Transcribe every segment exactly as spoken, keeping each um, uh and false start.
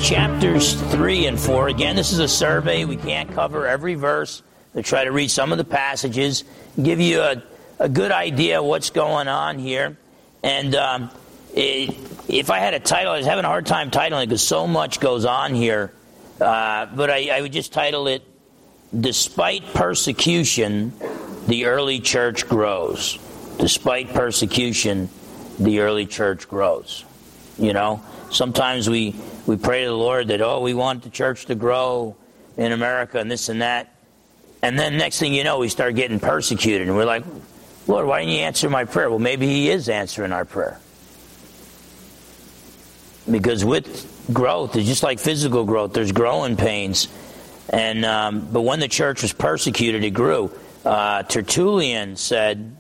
chapters three and four. Again, this is a survey. We can't cover every verse. We try to read some of the passages, give you a, a good idea of what's going on here. And um, it, if I had a title, I was having a hard time titling it because so much goes on here. Uh, but I, I would just title it, Despite Persecution, the Early Church Grows. Despite persecution, the early church grows. You know, sometimes we, we pray to the Lord that, oh, we want the church to grow in America and this and that. And then next thing you know, we start getting persecuted. And we're like, Lord, why didn't you answer my prayer? Well, maybe he is answering our prayer. Because with growth, it's just like physical growth. There's growing pains. And um, but when the church was persecuted, it grew. Uh, Tertullian said,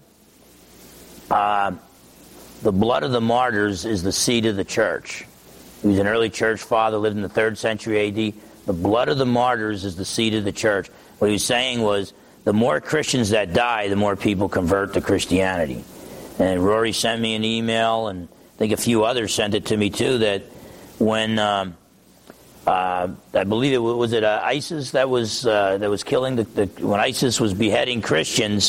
uh, the blood of the martyrs is the seed of the church. He was an early church father, lived in the third century A D. The blood of the martyrs is the seed of the church. What he was saying was, the more Christians that die, the more people convert to Christianity. And Rory sent me an email, and I think a few others sent it to me too, that when um, uh, I believe it was, was it uh, ISIS that was uh, that was killing the, the when ISIS was beheading Christians.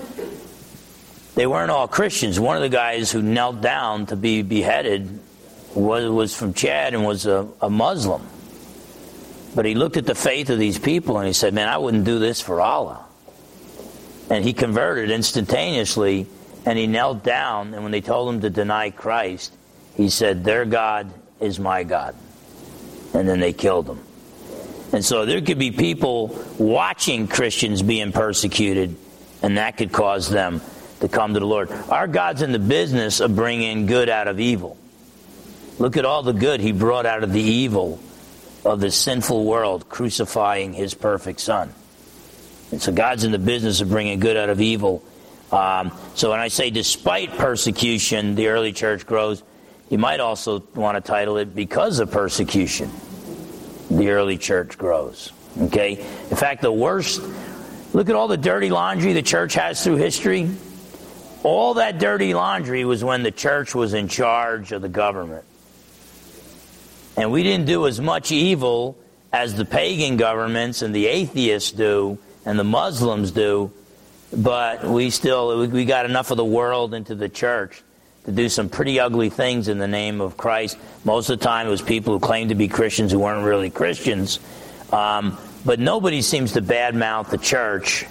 They weren't all Christians. One of the guys who knelt down to be beheaded was was from Chad and was a, a Muslim. But he looked at the faith of these people and he said, man, I wouldn't do this for Allah. And he converted instantaneously, and he knelt down, and when they told him to deny Christ, he said, their God is my God. And then they killed him. And so there could be people watching Christians being persecuted, and that could cause them to come to the Lord. Our God's in the business of bringing good out of evil. Look at all the good he brought out of the evil of the sinful world, crucifying his perfect Son. And so God's in the business of bringing good out of evil. Um, so when I say despite persecution, the early church grows, you might also want to title it, because of persecution, the early church grows. Okay? In fact, the worst, look at all the dirty laundry the church has through history. All that dirty laundry was when the church was in charge of the government. And we didn't do as much evil as the pagan governments and the atheists do and the Muslims do, but we still, we got enough of the world into the church to do some pretty ugly things in the name of Christ. Most of the time it was people who claimed to be Christians who weren't really Christians. Um, but nobody seems to badmouth the church.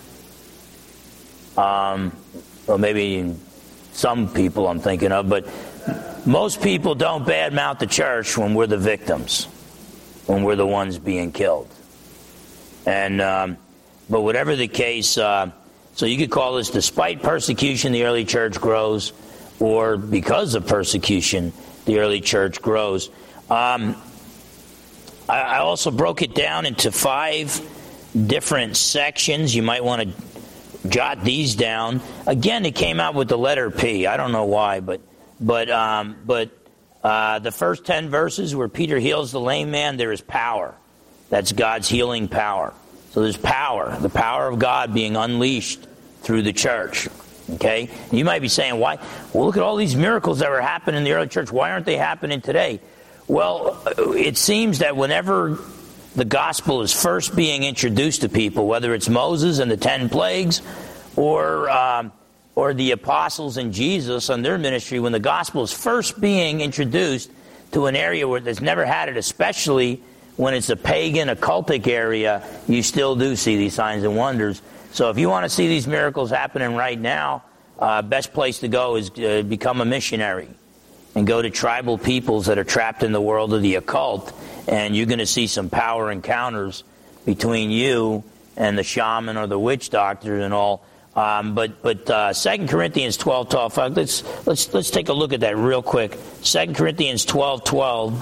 Um, well, maybe some people I'm thinking of, but most people don't badmouth the church when we're the victims, when we're the ones being killed. And um, but whatever the case, uh, so you could call this, despite persecution, the early church grows, or because of persecution, the early church grows. Um, I, I also broke it down into five different sections. You might want to jot these down. Again, it came out with the letter P. I don't know why, but but um, but uh, the first ten verses where Peter heals the lame man, there is power. That's God's healing power. So there's power, the power of God being unleashed through the church. Okay? You might be saying, why? Well, look at all these miracles that were happening in the early church. Why aren't they happening today? Well, it seems that whenever the gospel is first being introduced to people, whether it's Moses and the ten plagues, or um, or the apostles and Jesus on their ministry, when the gospel is first being introduced to an area where it's never had it, especially when it's a pagan, occultic area, you still do see these signs and wonders. So if you want to see these miracles happening right now, uh, best place to go is uh, become a missionary and go to tribal peoples that are trapped in the world of the occult, and you're going to see some power encounters between you and the shaman or the witch doctor and all. Um, but but uh, Second Corinthians twelve twelve. Let's let's let's take a look at that real quick. Second Corinthians twelve twelve.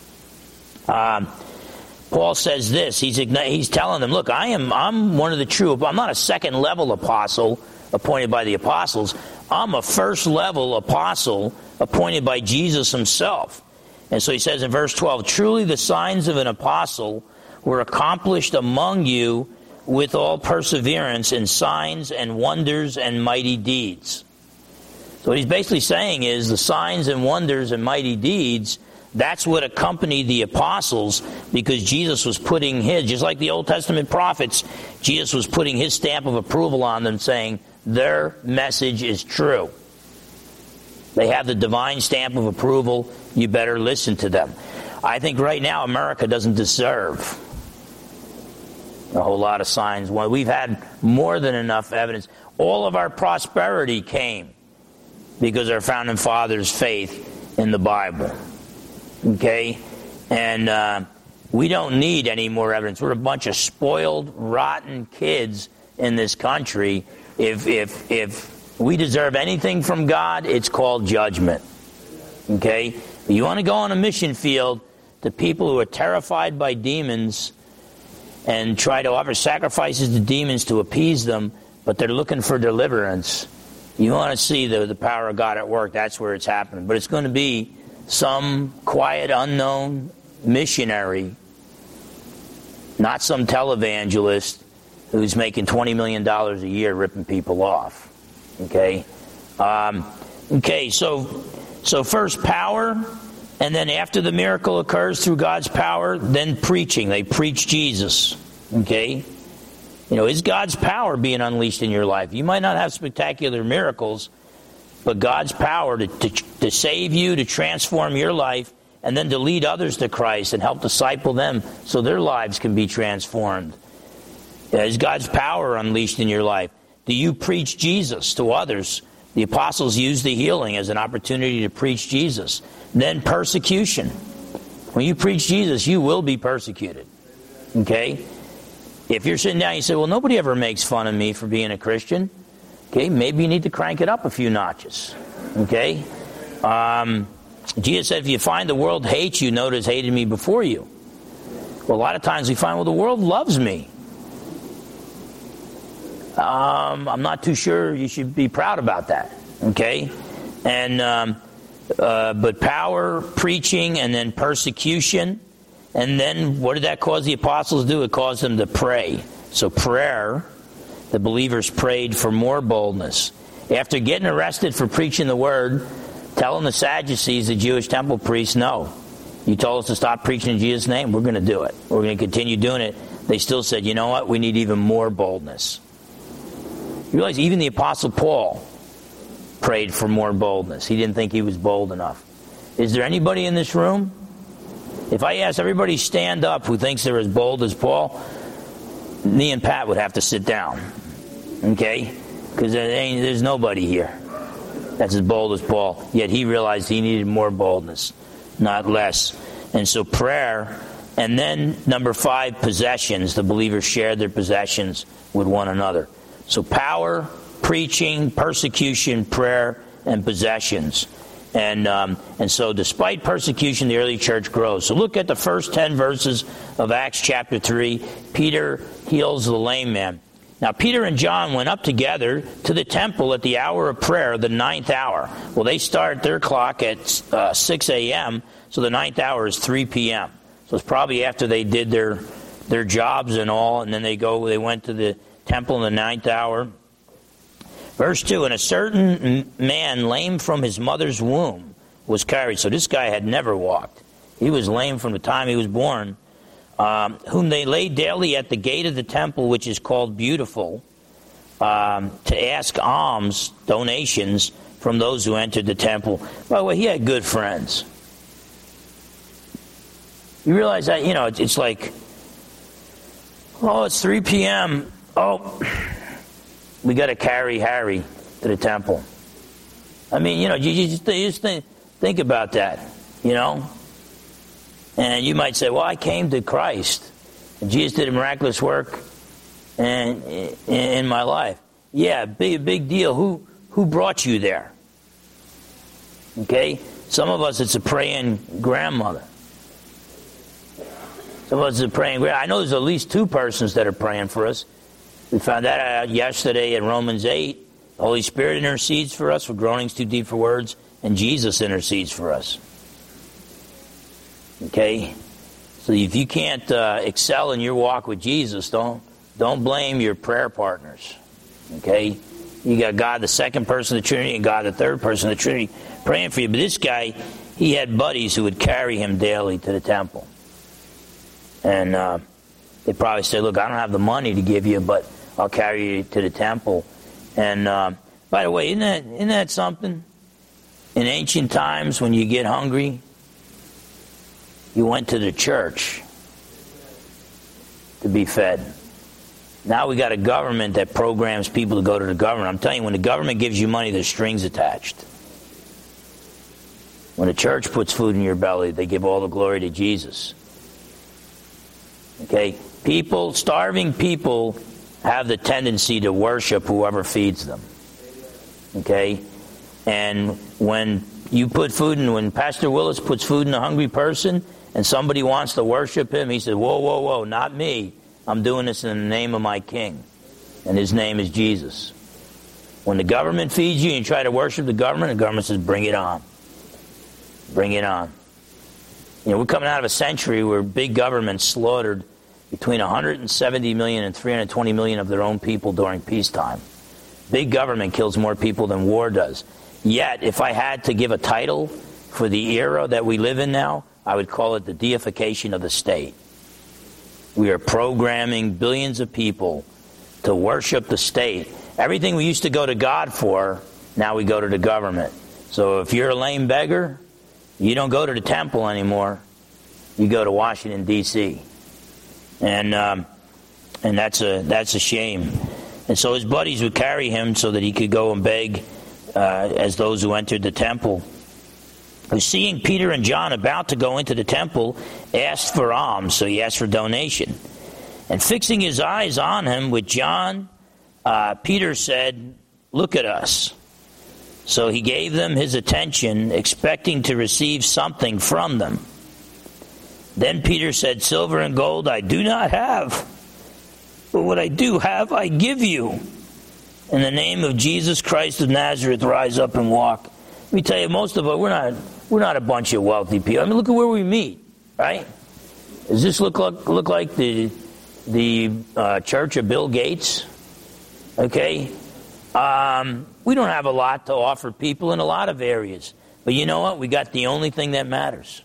Um, Paul says this. He's he's telling them, look, I am I'm one of the true. I'm not a second level apostle appointed by the apostles. I'm a first level apostle appointed by Jesus himself. And so he says in verse twelve, truly the signs of an apostle were accomplished among you with all perseverance in signs and wonders and mighty deeds. So what he's basically saying is the signs and wonders and mighty deeds That's what accompanied the apostles, because Jesus was putting his, just like the Old Testament prophets, Jesus was putting his stamp of approval on them, saying their message is true. They have the divine stamp of approval. You better listen to them. I think right now America doesn't deserve a whole lot of signs. Well, we've had more than enough evidence. All of our prosperity came because our founding fathers' faith in the Bible. Okay? And uh, we don't need any more evidence. We're a bunch of spoiled, rotten kids in this country. If if if we deserve anything from God, it's called judgment. Okay? You want to go on a mission field to people who are terrified by demons and try to offer sacrifices to demons to appease them, but they're looking for deliverance. You want to see the, the power of God at work, that's where it's happening. But it's going to be some quiet, unknown missionary, not some televangelist who's making twenty million dollars a year ripping people off. Okay? Um, okay, so, so first power, and then after the miracle occurs through God's power, then preaching. They preach Jesus. Okay? You know, is God's power being unleashed in your life? You might not have spectacular miracles, but God's power to, to, to save you, to transform your life, and then to lead others to Christ and help disciple them so their lives can be transformed. Is God's power unleashed in your life? Do you preach Jesus to others? The apostles used the healing as an opportunity to preach Jesus. Then persecution. When you preach Jesus, you will be persecuted. Okay? If you're sitting down and you say, well, nobody ever makes fun of me for being a Christian. Okay, maybe you need to crank it up a few notches. Okay? Um, Jesus said, if you find the world hates you, know it has hated me before you. Well, a lot of times we find, well, the world loves me. Um, I'm not too sure you should be proud about that. Okay? And, um, uh, but power, preaching, and then persecution. And then what did that cause the apostles to do? It caused them to pray. So prayer, the believers prayed for more boldness. After getting arrested for preaching the word, telling the Sadducees, the Jewish temple priests, no, you told us to stop preaching in Jesus' name, we're going to do it. We're going to continue doing it. They still said, you know what, we need even more boldness. You realize even the Apostle Paul prayed for more boldness. He didn't think he was bold enough. Is there anybody in this room? If I ask everybody stand up who thinks they're as bold as Paul, me and Pat would have to sit down. Okay? Because there ain't, there's nobody here that's as bold as Paul. Yet he realized he needed more boldness, not less. And so prayer, and then number five, possessions. The believers shared their possessions with one another. So power, preaching, persecution, prayer, and possessions. And um, and so despite persecution, the early church grows. So look at the first ten verses of Acts chapter three. Peter heals the lame man. Now Peter and John went up together to the temple at the hour of prayer, the ninth hour. Well, they start their clock at uh, six a.m., so the ninth hour is three p.m. So it's probably after they did their their jobs and all, and then they go. They went to the temple in the ninth hour. Verse two, and a certain man lame from his mother's womb was carried. So this guy had never walked. He was lame from the time he was born. Um, whom they laid daily at the gate of the temple, which is called Beautiful, um, to ask alms, donations, from those who entered the temple. By the way, he had good friends. You realize that, you know, it's, it's like, oh, it's three p.m., oh, we got to carry Harry to the temple. I mean, you know, you just, you just think, think about that, you know. And you might say, well, I came to Christ. And Jesus did a miraculous work in, in, in my life. Yeah, big, big deal. Who, who brought you there? Okay? Some of us, it's a praying grandmother. Some of us, it's a praying grandmother. I know there's at least two persons that are praying for us. We found that out yesterday in Romans eight. The Holy Spirit intercedes for us for groanings too deep for words, and Jesus intercedes for us. Okay? So if you can't uh, excel in your walk with Jesus, don't don't blame your prayer partners. Okay? You got God, the second person of the Trinity, and God, the third person of the Trinity, praying for you. But this guy, he had buddies who would carry him daily to the temple. And uh, they probably said, look, I don't have the money to give you, but I'll carry you to the temple. And uh, by the way, isn't that, isn't that something? In ancient times, when you get hungry, you went to the church to be fed. Now we got a government that programs people to go to the government. I'm telling you, when the government gives you money, there's strings attached. When the church puts food in your belly, they give all the glory to Jesus. Okay? People, starving people, have the tendency to worship whoever feeds them. Okay? And when you put food in, when Pastor Willis puts food in a hungry person, and somebody wants to worship him, he says, whoa, whoa, whoa, not me. I'm doing this in the name of my King. And his name is Jesus. When the government feeds you and you try to worship the government, the government says, bring it on. Bring it on. You know, we're coming out of a century where big government slaughtered between one hundred seventy million and three hundred twenty million of their own people during peacetime. Big government kills more people than war does. Yet, if I had to give a title for the era that we live in now, I would call it the deification of the state. We are programming billions of people to worship the state. Everything we used to go to God for, now we go to the government. So if you're a lame beggar, you don't go to the temple anymore. You go to Washington, D C And um, and that's a that's a shame. And so his buddies would carry him so that he could go and beg uh, as those who entered the temple. Who, seeing Peter and John about to go into the temple, asked for alms, so he asked for donation. And fixing his eyes on him with John, uh, Peter said, look at us. So he gave them his attention, expecting to receive something from them. Then Peter said, silver and gold I do not have, but what I do have I give you. In the name of Jesus Christ of Nazareth, rise up and walk. Let me tell you, most of us, we're not we're not a bunch of wealthy people. I mean, look at where we meet, right? Does this look like look like the the uh, church of Bill Gates? Okay, um, we don't have a lot to offer people in a lot of areas, but you know what? We got the only thing that matters.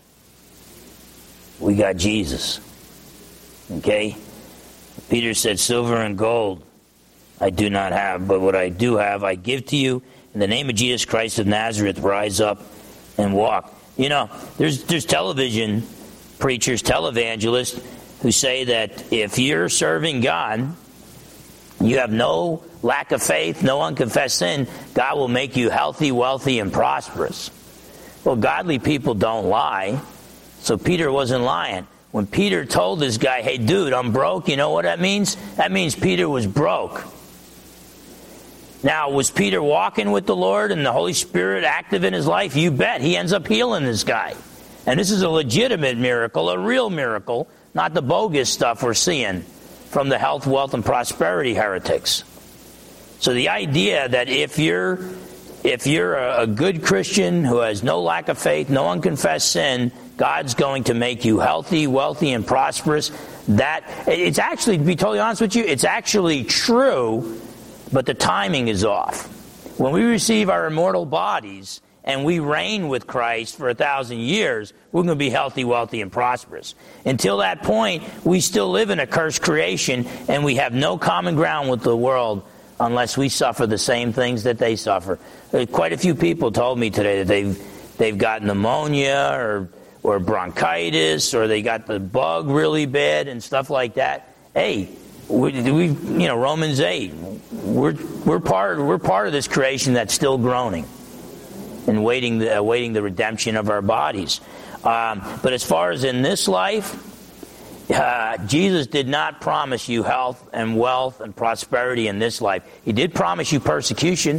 We got Jesus. Okay, Peter said, "Silver and gold I do not have, but what I do have, I give to you. In the name of Jesus Christ of Nazareth, rise up and walk." You know, there's there's television preachers, televangelists, who say that if you're serving God, you have no lack of faith, no unconfessed sin, God will make you healthy, wealthy, and prosperous. Well, godly people don't lie, so Peter wasn't lying. When Peter told this guy, hey, dude, I'm broke, you know what that means? That means Peter was broke. Now, was Peter walking with the Lord and the Holy Spirit active in his life? You bet. He ends up healing this guy. And this is a legitimate miracle, a real miracle, not the bogus stuff we're seeing from the health, wealth, and prosperity heretics. So the idea that if you're if you're a, a good Christian who has no lack of faith, no unconfessed sin, God's going to make you healthy, wealthy, and prosperous, that it's actually, to be totally honest with you, it's actually true, but the timing is off. When we receive our immortal bodies and we reign with Christ for a thousand years, we're going to be healthy, wealthy, and prosperous. Until that point, we still live in a cursed creation, and we have no common ground with the world unless we suffer the same things that they suffer. Quite a few people told me today that they've they've got pneumonia or or bronchitis, or they got the bug really bad and stuff like that. Hey, we, we you know Romans eight, we're we're part we're part of this creation that's still groaning and waiting the, awaiting the redemption of our bodies. Um, but as far as in this life, uh, Jesus did not promise you health and wealth and prosperity in this life. He did promise you persecution.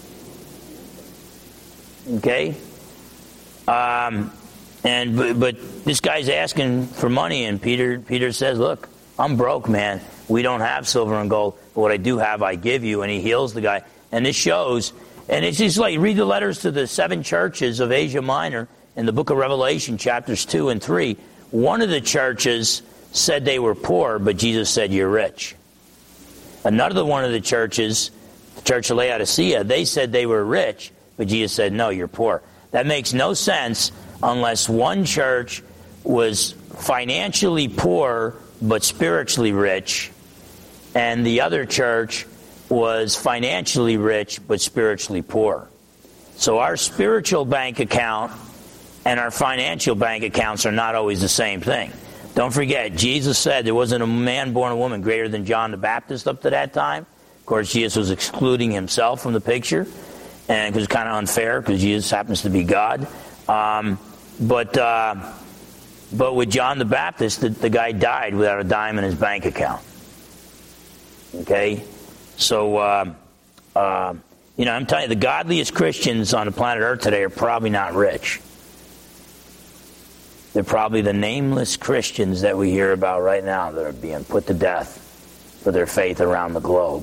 Okay? Um, and but, but this guy's asking for money, and Peter Peter says, look, I'm broke, man. We don't have silver and gold, but what I do have, I give you. And he heals the guy. And this shows, and it's just like, read the letters to the seven churches of Asia Minor in the book of Revelation, chapters two and three. One of the churches said they were poor, but Jesus said, you're rich. Another one of the churches, the church of Laodicea, they said they were rich, but Jesus said, no, you're poor. That makes no sense unless one church was financially poor but spiritually rich, and the other church was financially rich but spiritually poor. So our spiritual bank account and our financial bank accounts are not always the same thing. Don't forget, Jesus said there wasn't a man born of woman greater than John the Baptist up to that time. Of course, Jesus was excluding himself from the picture, and it was kind of unfair because Jesus happens to be God. Um, but uh, but with John the Baptist, the, the guy died without a dime in his bank account. Okay? So, uh, uh, you know, I'm telling you, the godliest Christians on the planet Earth today are probably not rich. They're probably the nameless Christians that we hear about right now that are being put to death for their faith around the globe.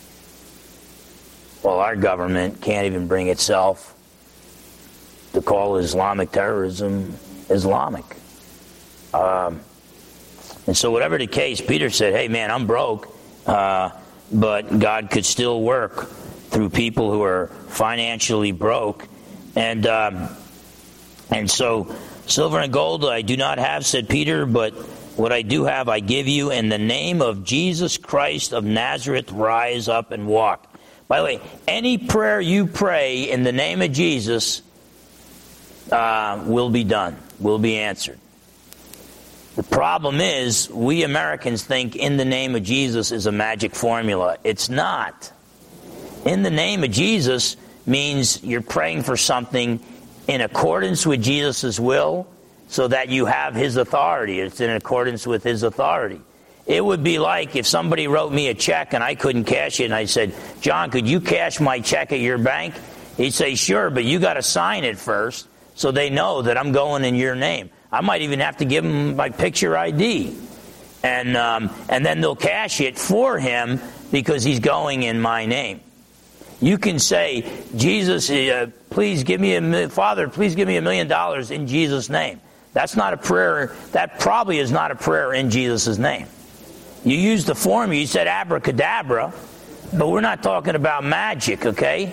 Well, our government can't even bring itself to call Islamic terrorism Islamic. Um, and so whatever the case, Peter said, hey man, I'm broke, uh, but God could still work through people who are financially broke. And um, and so, silver and gold I do not have, said Peter, but what I do have I give you. In the name of Jesus Christ of Nazareth, rise up and walk. By the way, any prayer you pray in the name of Jesus uh, will be done, will be answered. The problem is, we Americans think in the name of Jesus is a magic formula. It's not. In the name of Jesus means you're praying for something in accordance with Jesus' will so that you have his authority. It's in accordance with his authority. It would be like if somebody wrote me a check and I couldn't cash it, and I said, John, could you cash my check at your bank? He'd say, sure, but you got to sign it first so they know that I'm going in your name. I might even have to give them my picture I D. And, um, and then they'll cash it for him because he's going in my name. You can say, Jesus, uh, please give me a, Father, please give me a million dollars in Jesus' name. That's not a prayer. That probably is not a prayer in Jesus' name. You used the formula, you said abracadabra, but we're not talking about magic, okay?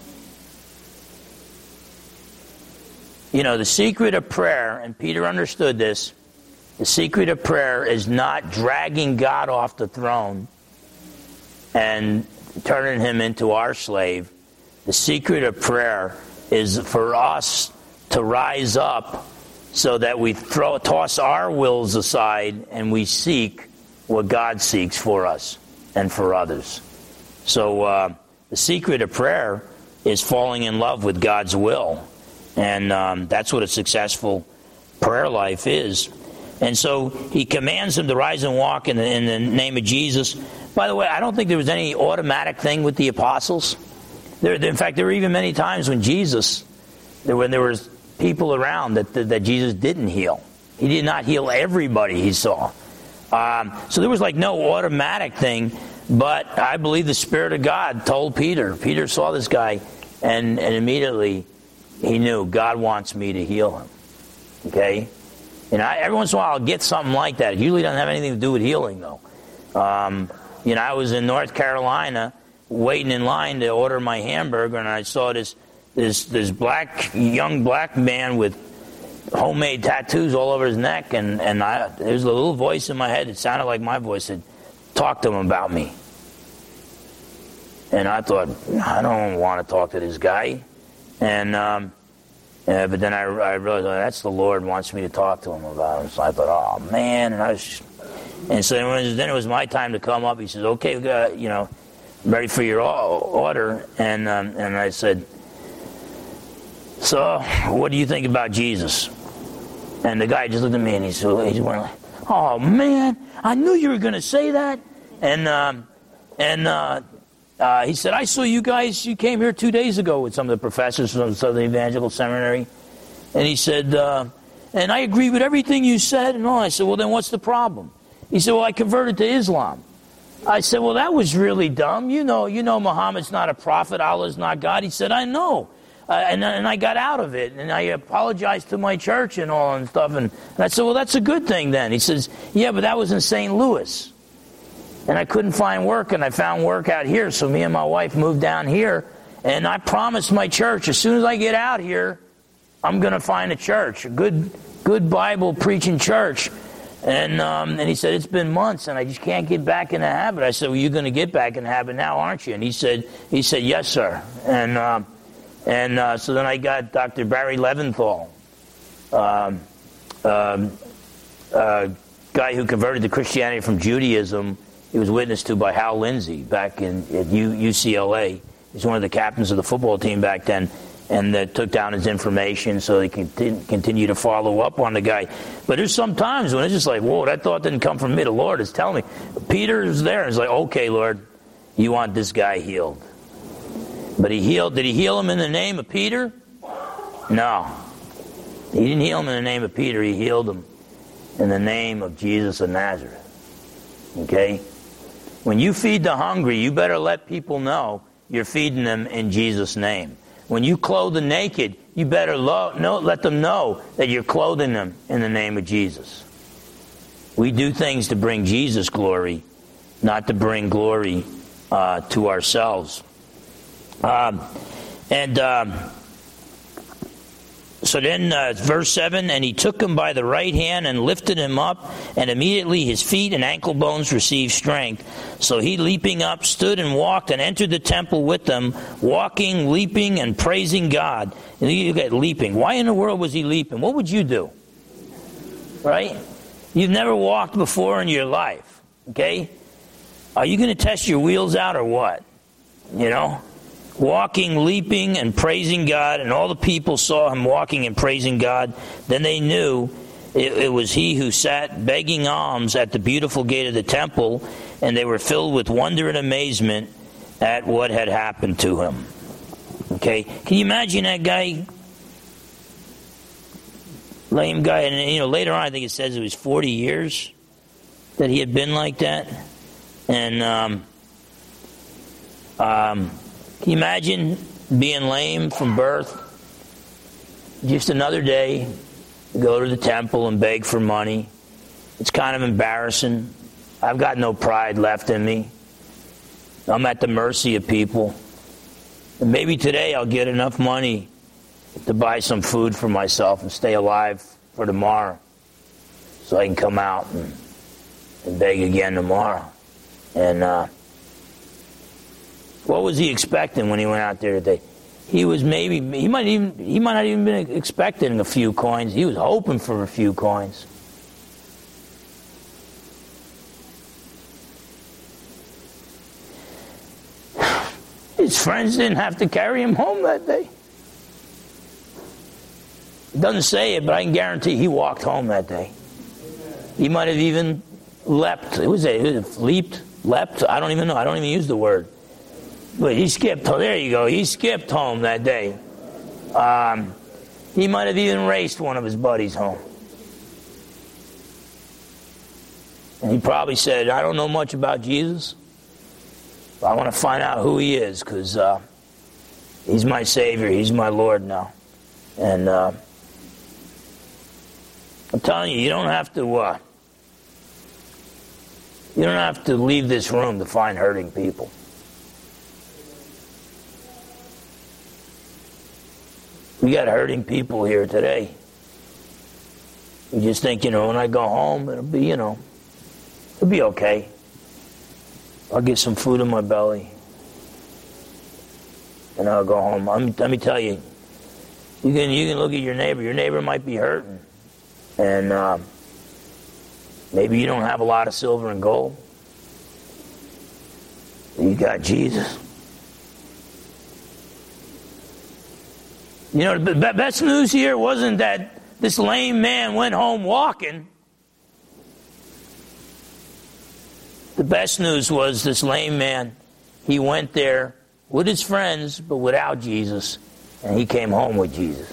You know, the secret of prayer, and Peter understood this, the secret of prayer is not dragging God off the throne and turning him into our slave. The secret of prayer is for us to rise up so that we throw, toss our wills aside and we seek what God seeks for us and for others. So uh, the secret of prayer is falling in love with God's will. And um, that's what a successful prayer life is. And so he commands them to rise and walk in the, in the name of Jesus. By the way, I don't think there was any automatic thing with the apostles. There, in fact, there were even many times when Jesus, there, when there was people around that, that, that Jesus didn't heal. He did not heal everybody he saw. Um, so there was like no automatic thing, but I believe the Spirit of God told Peter. Peter saw this guy, and, and immediately he knew God wants me to heal him. Okay? And I, every once in a while I'll get something like that. It usually doesn't have anything to do with healing, though. Um, you know, I was in North Carolina waiting in line to order my hamburger, and I saw this this this black young black man with homemade tattoos all over his neck, and, and I, there was a little voice in my head. It sounded like my voice. Said, talk to him about me. And I thought, I don't want to talk to this guy. And um, uh, but then I, I realized, oh, that's the Lord wants me to talk to him about him. So I thought, oh man, and I was, just, and so then it, was, then it was my time to come up. He says, okay, uh, you know, I'm ready for your order. And um, and I said, so what do you think about Jesus? And the guy just looked at me and he said, he went like, oh man, I knew you were going to say that. And um, and. Uh, Uh, he said, I saw you guys, you came here two days ago with some of the professors from Southern Evangelical Seminary. And he said, uh, and I agree with everything you said and all. I said, well, then what's the problem? He said, well, I converted to Islam. I said, well, that was really dumb. You know, you know Muhammad's not a prophet, Allah's not God. He said, I know. Uh, and, and I got out of it. And I apologized to my church and all and stuff. And, and I said, well, that's a good thing then. He says, yeah, but that was in Saint Louis. And I couldn't find work, and I found work out here. So me and my wife moved down here, and I promised my church, as soon as I get out here, I'm going to find a church, a good, good Bible preaching church. And um, and he said, it's been months, and I just can't get back in the habit. I said, well, you're going to get back in the habit now, aren't you? And he said, he said, yes, sir. And um, and uh, so then I got Doctor Barry Leventhal, um, um, a guy who converted to Christianity from Judaism. He was witnessed to by Hal Lindsey back in at U, U C L A. He's one of the captains of the football team back then. And that took down his information so they can continue to follow up on the guy. But there's some times when it's just like, whoa, that thought didn't come from me. The Lord is telling me. Peter's there. It's like, okay, Lord, you want this guy healed. But he healed. Did he heal him in the name of Peter? No. He didn't heal him in the name of Peter. He healed him in the name of Jesus of Nazareth. Okay? When you feed the hungry, you better let people know you're feeding them in Jesus' name. When you clothe the naked, you better lo- no, let them know that you're clothing them in the name of Jesus. We do things to bring Jesus glory, not to bring glory uh, to ourselves. Um, and um, so then uh, verse seven, and he took him by the right hand and lifted him up, and immediately his feet and ankle bones received strength. So he, leaping up, stood and walked and entered the temple with them, walking, leaping, and praising God. And you get leaping. Why in the world was he leaping? What would you do? Right? You've never walked before in your life. Okay? Are you going to test your wheels out or what? You know? Walking, leaping, and praising God, and all the people saw him walking and praising God. Then they knew it, it was he who sat begging alms at the beautiful gate of the temple, and they were filled with wonder and amazement at what had happened to him. Okay, can you imagine that guy, lame guy? And you know, later on, I think it says it was forty years that he had been like that, and um, um. Can you imagine being lame from birth? Just another day, go to the temple and beg for money. It's kind of embarrassing. I've got no pride left in me. I'm at the mercy of people. And maybe today I'll get enough money to buy some food for myself and stay alive for tomorrow, so I can come out and, and beg again tomorrow. And uh, what was he expecting when he went out there today? He was maybe, he might even, he might not even been expecting a few coins. He was hoping for a few coins. His friends didn't have to carry him home that day. It doesn't say it, but I can guarantee he walked home that day. He might have even leapt. It was a, it was leaped, leapt. I don't even know. I don't even use the word. But he skipped. Oh, there you go. He skipped home that day. Um, he might have even raced one of his buddies home. And he probably said, I don't know much about Jesus, but I want to find out who he is, because uh, he's my Savior. He's my Lord now. And uh, I'm telling you, you don't have to... Uh, you don't have to leave this room to find hurting people. We got hurting people here today. You just think, you know, when I go home, it'll be, you know, it'll be okay. I'll get some food in my belly, and I'll go home. I'm, let me tell you, you can you can look at your neighbor. Your neighbor might be hurting, and uh, maybe you don't have a lot of silver and gold. You got Jesus. You know, the best news here wasn't that this lame man went home walking. The best news was this lame man, he went there with his friends, but without Jesus, and he came home with Jesus.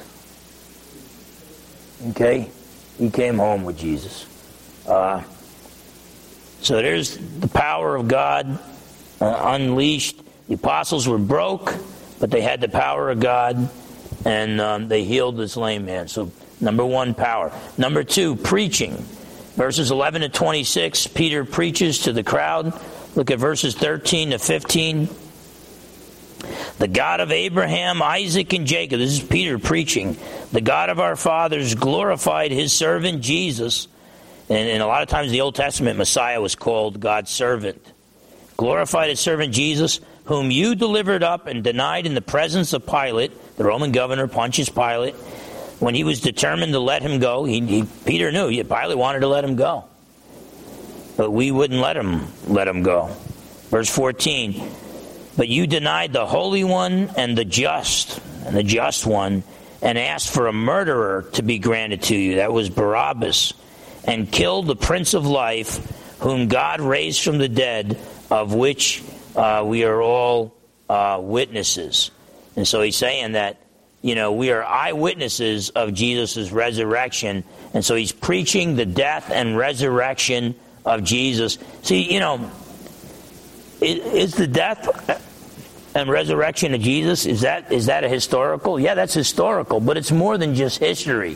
Okay? He came home with Jesus. Uh, so there's the power of God uh, unleashed. The apostles were broke, but they had the power of God. And um, they healed this lame man. So, number one, power. Number two, preaching. Verses eleven to twenty-six, Peter preaches to the crowd. Look at verses thirteen to fifteen. The God of Abraham, Isaac, and Jacob, this is Peter preaching, the God of our fathers glorified his servant Jesus. And, and a lot of times in the Old Testament, Messiah was called God's servant. Glorified his servant Jesus, whom you delivered up and denied in the presence of Pilate, the Roman governor, Pontius Pilate, when he was determined to let him go. He, he, Peter knew Pilate wanted to let him go, but we wouldn't let him let him go. Verse fourteen, but you denied the Holy One and the just, and the just one, and asked for a murderer to be granted to you. That was Barabbas, and killed the Prince of Life, whom God raised from the dead, of which uh, we are all uh, witnesses. And so he's saying that, you know, we are eyewitnesses of Jesus' resurrection. And so he's preaching the death and resurrection of Jesus. See, you know, is the death and resurrection of Jesus, is that is that a historical? Yeah, that's historical, but it's more than just history.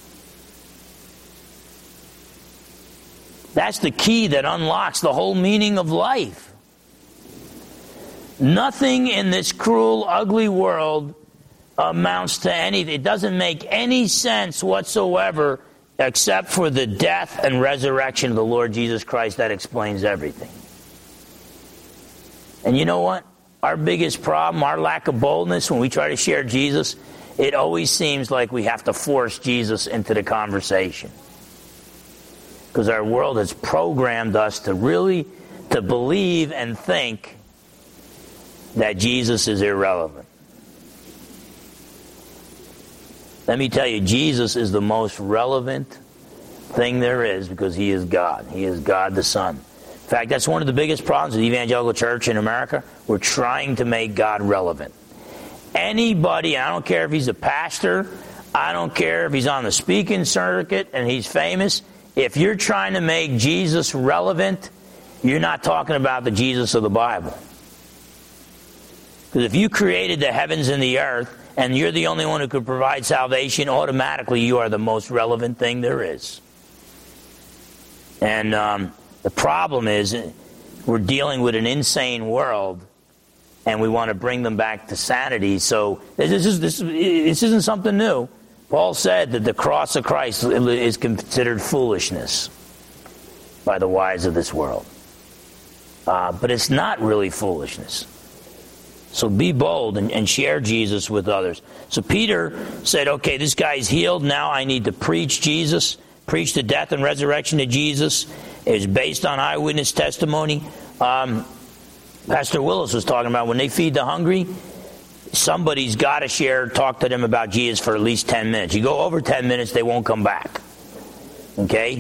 That's the key that unlocks the whole meaning of life. Nothing in this cruel, ugly world amounts to anything. It doesn't make any sense whatsoever except for the death and resurrection of the Lord Jesus Christ. That explains everything. And you know what? Our biggest problem, our lack of boldness when we try to share Jesus, it always seems like we have to force Jesus into the conversation. Because our world has programmed us to really, to believe and think that Jesus is irrelevant. Let me tell you, Jesus is the most relevant thing there is because he is God. He is God the Son. In fact, that's one of the biggest problems with the evangelical church in America. We're trying to make God relevant. Anybody, I don't care if he's a pastor, I don't care if he's on the speaking circuit and he's famous, if you're trying to make Jesus relevant, you're not talking about the Jesus of the Bible. Because if you created the heavens and the earth, and you're the only one who could provide salvation, automatically you are the most relevant thing there is. And um, the problem is, we're dealing with an insane world, and we want to bring them back to sanity. So this, is, this, this isn't something new. Paul said that the cross of Christ is considered foolishness by the wise of this world. Uh, but it's not really foolishness. So be bold and, and share Jesus with others. So Peter said, okay, this guy's healed. Now I need to preach Jesus, preach the death and resurrection of Jesus. It's based on eyewitness testimony. Um, Pastor Willis was talking about when they feed the hungry, somebody's got to share, talk to them about Jesus for at least ten minutes. You go over ten minutes, they won't come back. Okay?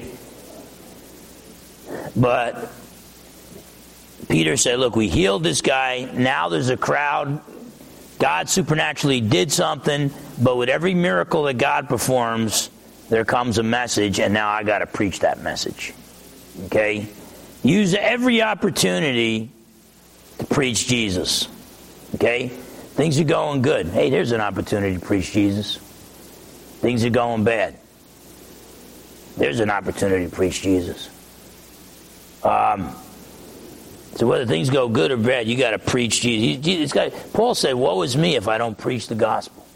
But Peter said, look, we healed this guy. Now there's a crowd. God supernaturally did something, but with every miracle that God performs, there comes a message, and now I got to preach that message. Okay? Use every opportunity to preach Jesus. Okay? Things are going good. Hey, there's an opportunity to preach Jesus. Things are going bad. There's an opportunity to preach Jesus. Um... So whether things go good or bad, you got to preach Jesus. Got, Paul said, woe is me if I don't preach the gospel.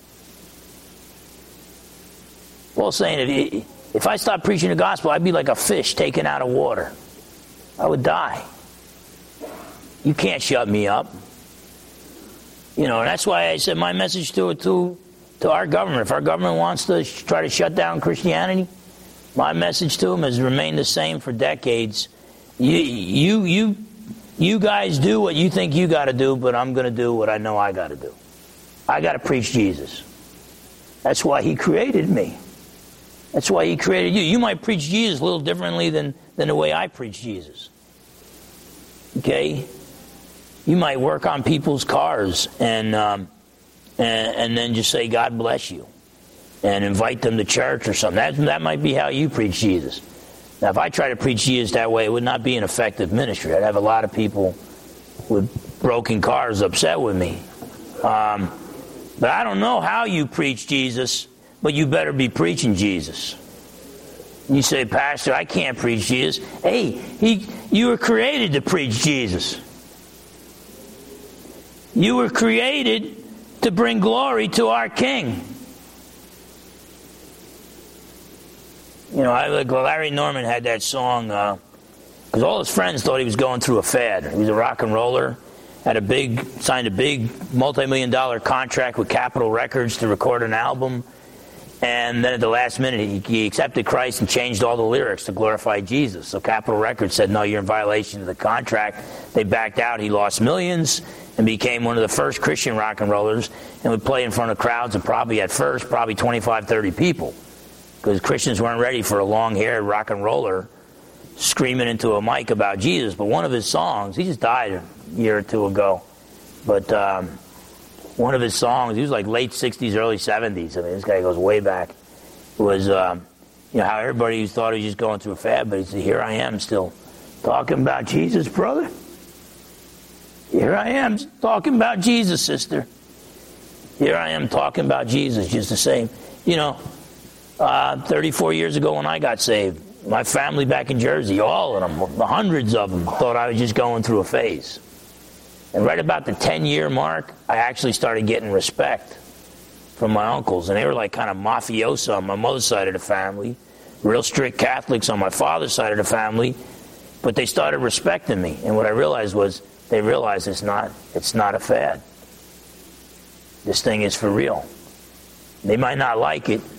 Paul's saying, if, if I stopped preaching the gospel, I'd be like a fish taken out of water. I would die. You can't shut me up. You know, and that's why I said my message to, to, to our government. If our government wants to sh- try to shut down Christianity, my message to them has remained the same for decades. You, you, you, You guys do what you think you got to do, but I'm going to do what I know I got to do. I got to preach Jesus. That's why he created me. That's why he created you. You might preach Jesus a little differently than, than the way I preach Jesus. Okay? You might work on people's cars and, um, and, and then just say, God bless you, and invite them to church or something. That, that might be how you preach Jesus. Now, if I try to preach Jesus that way, it would not be an effective ministry. I'd have a lot of people with broken cars upset with me. Um, but I don't know how you preach Jesus, but you better be preaching Jesus. You say, Pastor, I can't preach Jesus. Hey, he, you were created to preach Jesus. You were created to bring glory to our King. You know, I, like Larry Norman had that song, because uh, all his friends thought he was going through a fad. He was a rock and roller, had a big, signed a big multi-million dollar contract with Capitol Records to record an album, and then at the last minute he, he accepted Christ and changed all the lyrics to glorify Jesus. So Capitol Records said, no, you're in violation of the contract. They backed out. He lost millions and became one of the first Christian rock and rollers, and would play in front of crowds of probably at first, probably twenty-five, thirty people. Because Christians weren't ready for a long-haired rock and roller screaming into a mic about Jesus. But one of his songs, he just died a year or two ago, but um, one of his songs, he was like late sixties, early seventies. I mean, this guy goes way back. Was, um, you know, how everybody thought he was just going through a fad, but he said, here I am still talking about Jesus, brother. Here I am talking about Jesus, sister. Here I am talking about Jesus, just the same. You know, Uh, thirty-four years ago when I got saved, my family back in Jersey, all of them, the hundreds of them, thought I was just going through a phase. And right about the ten-year mark, I actually started getting respect from my uncles. And they were like kind of mafioso on my mother's side of the family, real strict Catholics on my father's side of the family. But they started respecting me. And what I realized was they realized it's not, it's not a fad. This thing is for real. They might not like it,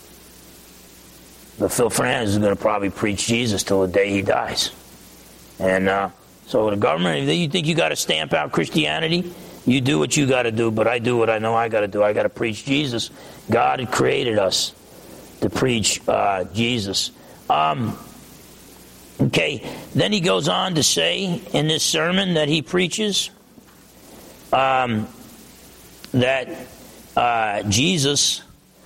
but Phil Fernandez is going to probably preach Jesus till the day he dies. And uh, so the government, if you think you got to stamp out Christianity, you do what you got to do, but I do what I know I got to do. I got to preach Jesus. God had created us to preach uh, Jesus. Um, okay, then he goes on to say in this sermon that he preaches um, that uh, Jesus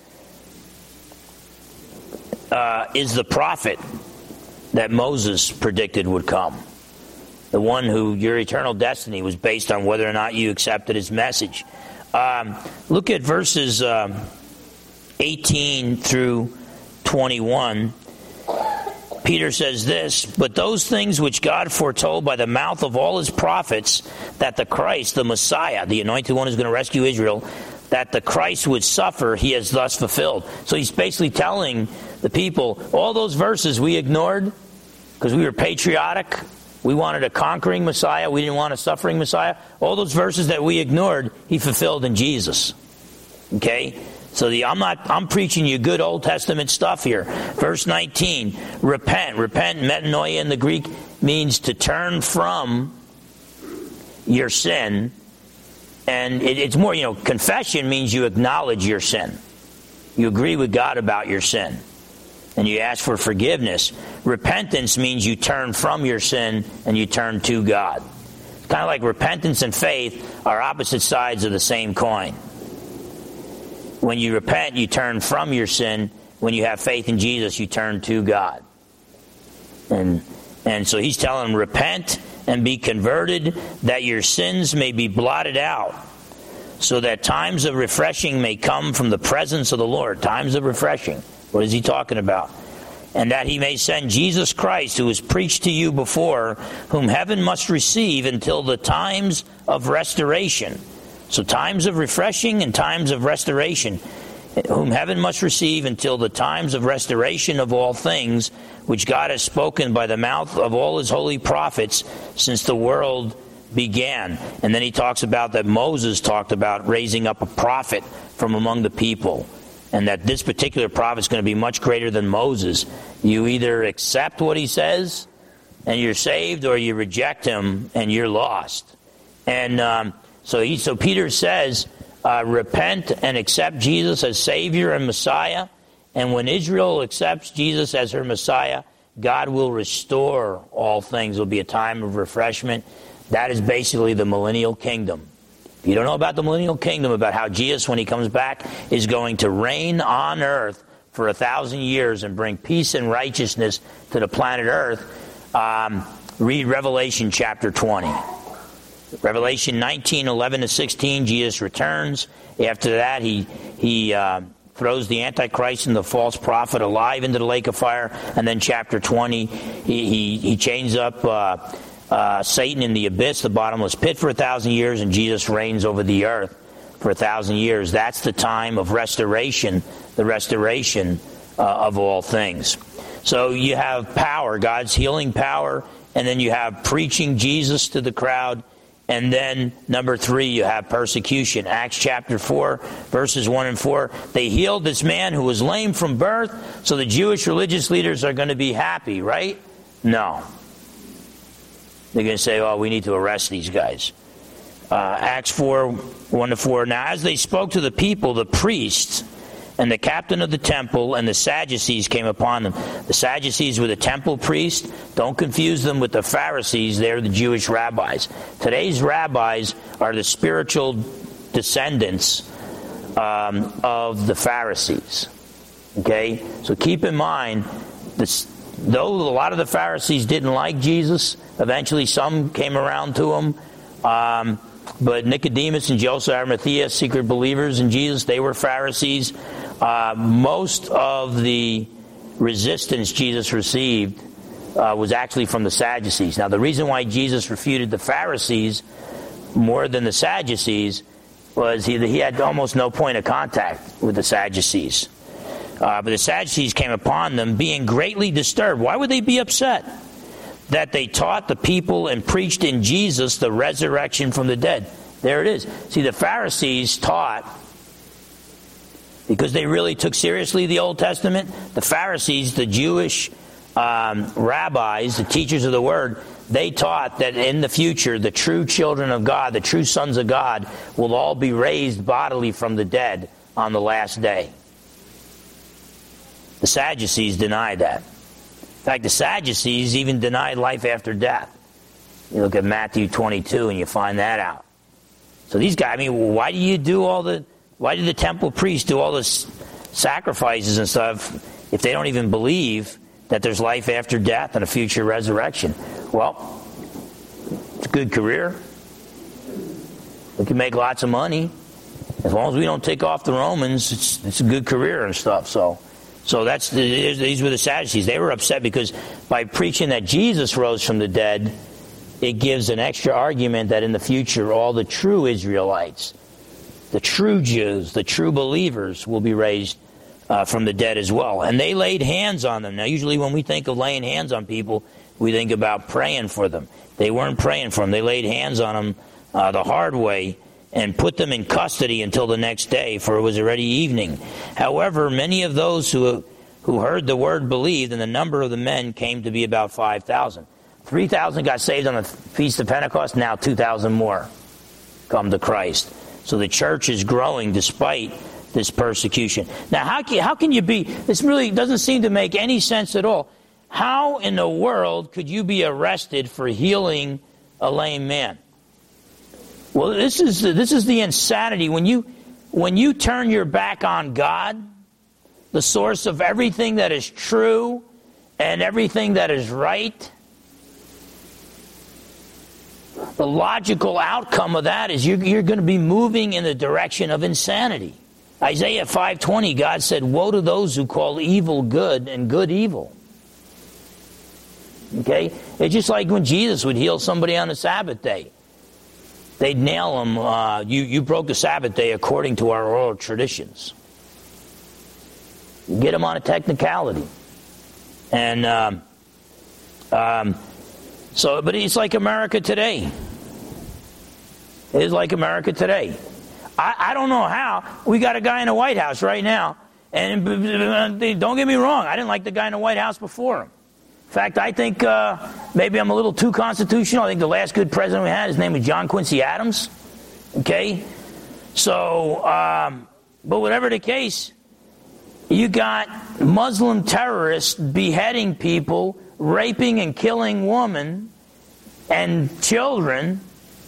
Uh, is the prophet that Moses predicted would come. The one who your eternal destiny was based on whether or not you accepted his message. Um, look at verses um, eighteen through twenty-one. Peter says this, but those things which God foretold by the mouth of all his prophets, that the Christ, the Messiah, the anointed one who's going to rescue Israel, that the Christ would suffer, he has thus fulfilled. So he's basically telling the people, all those verses we ignored because we were patriotic, we wanted a conquering Messiah, we didn't want a suffering Messiah. All those verses that we ignored, he fulfilled in Jesus. Okay? So the, I'm not. I'm preaching you good Old Testament stuff here. Verse nineteen, repent. Repent, metanoia in the Greek, means to turn from your sin. And it, it's more, you know, confession means you acknowledge your sin. You agree with God about your sin. And you ask for forgiveness. Repentance means you turn from your sin and you turn to God. It's kind of like repentance and faith are opposite sides of the same coin. When you repent, you turn from your sin. When you have faith in Jesus, you turn to God. And and so he's telling them, repent and be converted, that your sins may be blotted out, so that times of refreshing may come from the presence of the Lord. Times of refreshing. What is he talking about? And that he may send Jesus Christ, who was preached to you before, whom heaven must receive until the times of restoration. So times of refreshing and times of restoration, whom heaven must receive until the times of restoration of all things, which God has spoken by the mouth of all his holy prophets since the world began. And then he talks about that Moses talked about raising up a prophet from among the people, and that this particular prophet is going to be much greater than Moses. You either accept what he says and you're saved, or you reject him and you're lost. And um, so he, so Peter says, uh, repent and accept Jesus as Savior and Messiah. And when Israel accepts Jesus as her Messiah, God will restore all things. There will be a time of refreshment. That is basically the millennial kingdom. If you don't know about the millennial kingdom, about how Jesus, when he comes back, is going to reign on earth for a thousand years and bring peace and righteousness to the planet Earth, um, read Revelation chapter twenty. Revelation nineteen, eleven to sixteen, Jesus returns. After that, he he uh, throws the Antichrist and the false prophet alive into the lake of fire. And then chapter twenty, he he, he chains up uh, uh, Satan in the abyss, the bottomless pit, for a thousand years, and Jesus reigns over the earth for a thousand years. That's the time of restoration, the restoration uh, of all things. So you have power, God's healing power, and then you have preaching Jesus to the crowd, and then number three, you have persecution. Acts chapter four, verses one and four. They healed this man who was lame from birth, so the Jewish religious leaders are going to be happy, right? No. They're going to say, oh, we need to arrest these guys. Uh, Acts four, one to four. Now, as they spoke to the people, the priests and the captain of the temple and the Sadducees came upon them. The Sadducees were the temple priests. Don't confuse them with the Pharisees. They're the Jewish rabbis. Today's rabbis are the spiritual descendants um, of the Pharisees. Okay? So keep in mind, this, though a lot of the Pharisees didn't like Jesus, eventually some came around to him. Um, but Nicodemus and Joseph Arimathea, secret believers in Jesus, they were Pharisees. Uh, most of the resistance Jesus received uh, was actually from the Sadducees. Now, the reason why Jesus refuted the Pharisees more than the Sadducees was he, he had almost no point of contact with the Sadducees. Uh, but the Sadducees came upon them, being greatly disturbed. Why would they be upset? That they taught the people and preached in Jesus the resurrection from the dead. There it is. See, the Pharisees taught, because they really took seriously the Old Testament, the Pharisees, the Jewish um, rabbis, the teachers of the Word, they taught that in the future, the true children of God, the true sons of God, will all be raised bodily from the dead on the last day. The Sadducees denied that. In fact, the Sadducees even denied life after death. You look at Matthew twenty-two and you find that out. So these guys, I mean, why do you do all the, why did the temple priests do all this sacrifices and stuff if they don't even believe that there's life after death and a future resurrection? Well, it's a good career. We can make lots of money. As long as we don't take off the Romans, it's, it's a good career and stuff, so... So that's the, these were the Sadducees. They were upset because by preaching that Jesus rose from the dead, it gives an extra argument that in the future all the true Israelites, the true Jews, the true believers will be raised uh, from the dead as well. And they laid hands on them. Now usually when we think of laying hands on people, we think about praying for them. They weren't praying for them. They laid hands on them uh, the hard way, and put them in custody until the next day, for it was already evening. However, many of those who who heard the word believed, and the number of the men came to be about five thousand. three thousand got saved on the Feast of Pentecost, now two thousand more come to Christ. So the church is growing despite this persecution. Now, how can, how can you be, this really doesn't seem to make any sense at all. How in the world could you be arrested for healing a lame man? Well, this is this is the insanity. When you when you turn your back on God, the source of everything that is true and everything that is right, the logical outcome of that is you're, you're going to be moving in the direction of insanity. Isaiah five twenty, God said, "Woe to those who call evil good and good evil." Okay? It's just like when Jesus would heal somebody on the Sabbath day. They'd nail him, uh, you, you broke the Sabbath day according to our oral traditions. Get him on a technicality. And um, um, so, but it's like America today. It is like America today. I, I don't know how. We got a guy in the White House right now. And don't get me wrong, I didn't like the guy in the White House before him. In fact, I think uh, maybe I'm a little too constitutional. I think the last good president we had, his name was John Quincy Adams. Okay? So, um, but whatever the case, you got Muslim terrorists beheading people, raping and killing women and children.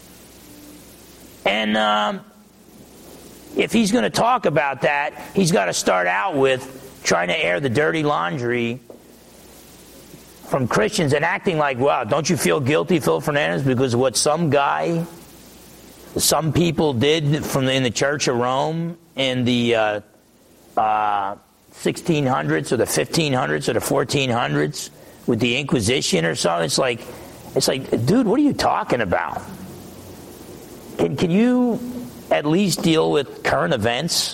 And um, if he's going to talk about that, he's got to start out with trying to air the dirty laundry from Christians and acting like, wow, don't you feel guilty, Phil Fernandez, because of what some guy, some people did from the, in the Church of Rome in the uh, uh, sixteen hundreds or the fifteen hundreds or the fourteen hundreds with the Inquisition or something? It's like, It's like, dude, what are you talking about? Can, can you at least deal with current events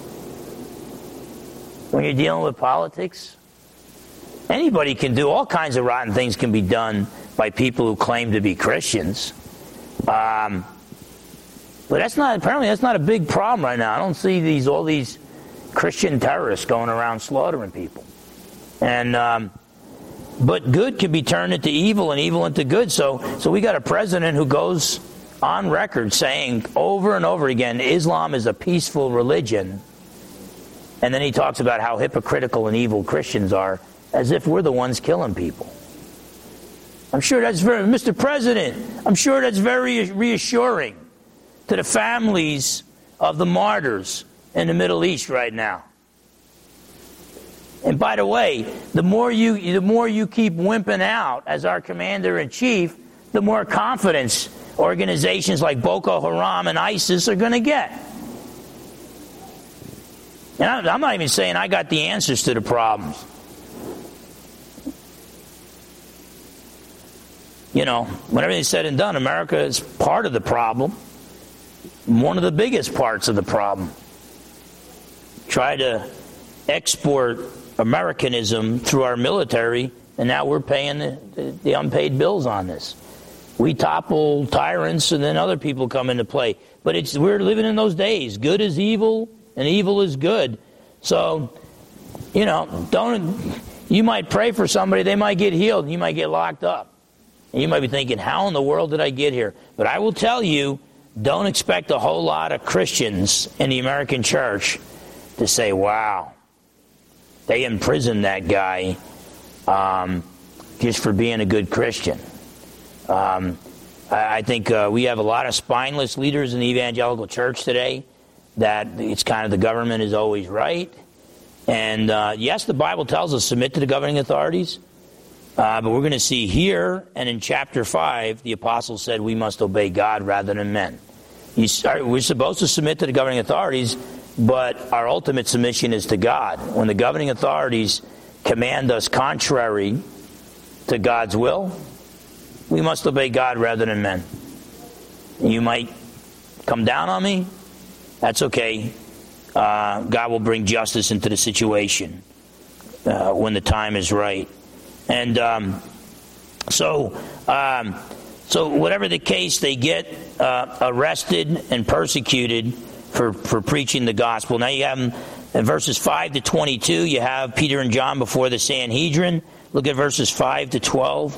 when you're dealing with politics? Anybody can do all kinds of rotten things can be done by people who claim to be Christians. Um, but that's not, apparently that's not a big problem right now. I don't see these all these Christian terrorists going around slaughtering people. And um, but good can be turned into evil and evil into good. So so we got a president who goes on record saying over and over again, Islam is a peaceful religion. And then he talks about how hypocritical and evil Christians are, as if we're the ones killing people. I'm sure that's very, Mister President, I'm sure that's very reassuring to the families of the martyrs in the Middle East right now. And by the way, the more you the more you keep wimping out as our commander-in-chief, the more confidence organizations like Boko Haram and ISIS are going to get. And I'm not even saying I got the answers to the problems. You know, when everything's said and done, America is part of the problem. One of the biggest parts of the problem. Try to export Americanism through our military, and now we're paying the, the, the unpaid bills on this. We topple tyrants, and then other people come into play. But it's we're living in those days. Good is evil, and evil is good. So, you know, don't. You might pray for somebody, they might get healed, and you might get locked up. And you might be thinking, how in the world did I get here? But I will tell you, don't expect a whole lot of Christians in the American church to say, wow, they imprisoned that guy um, just for being a good Christian. Um, I, I think uh, we have a lot of spineless leaders in the evangelical church today that it's kind of the government is always right. And uh, yes, the Bible tells us submit to the governing authorities. Uh, but we're going to see here and in chapter five, the apostle said we must obey God rather than men. You start, we're supposed to submit to the governing authorities, but our ultimate submission is to God. When the governing authorities command us contrary to God's will, we must obey God rather than men. You might come down on me. That's okay. Uh, God will bring justice into the situation uh, when the time is right. And um, so, um, so whatever the case, they get uh, arrested and persecuted for, for preaching the gospel. Now you have them in verses five to twenty-two. You have Peter and John before the Sanhedrin. Look at verses five to twelve.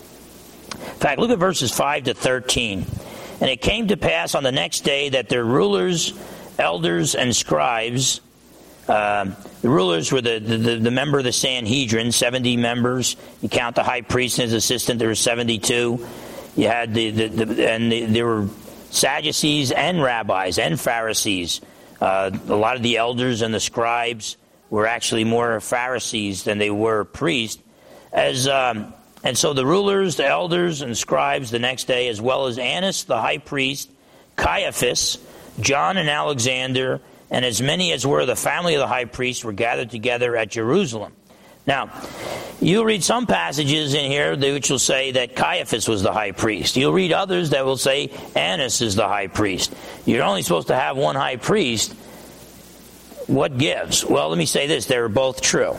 In fact, look at verses five to thirteen. And it came to pass on the next day that their rulers, elders, and scribes. Uh, the rulers were the, the, the member of the Sanhedrin, seventy members. You count the high priest and his assistant, there were seventy-two. You had the, the, the and the, there were Sadducees and rabbis and Pharisees. Uh, a lot of the elders and the scribes were actually more Pharisees than they were priests. As um, and so the rulers, the elders, and scribes the next day, as well as Annas the high priest, Caiaphas, John and Alexander, and as many as were the family of the high priest were gathered together at Jerusalem. Now, you'll read some passages in here which will say that Caiaphas was the high priest. You'll read others that will say Annas is the high priest. You're only supposed to have one high priest. What gives? Well, let me say this. They were both true.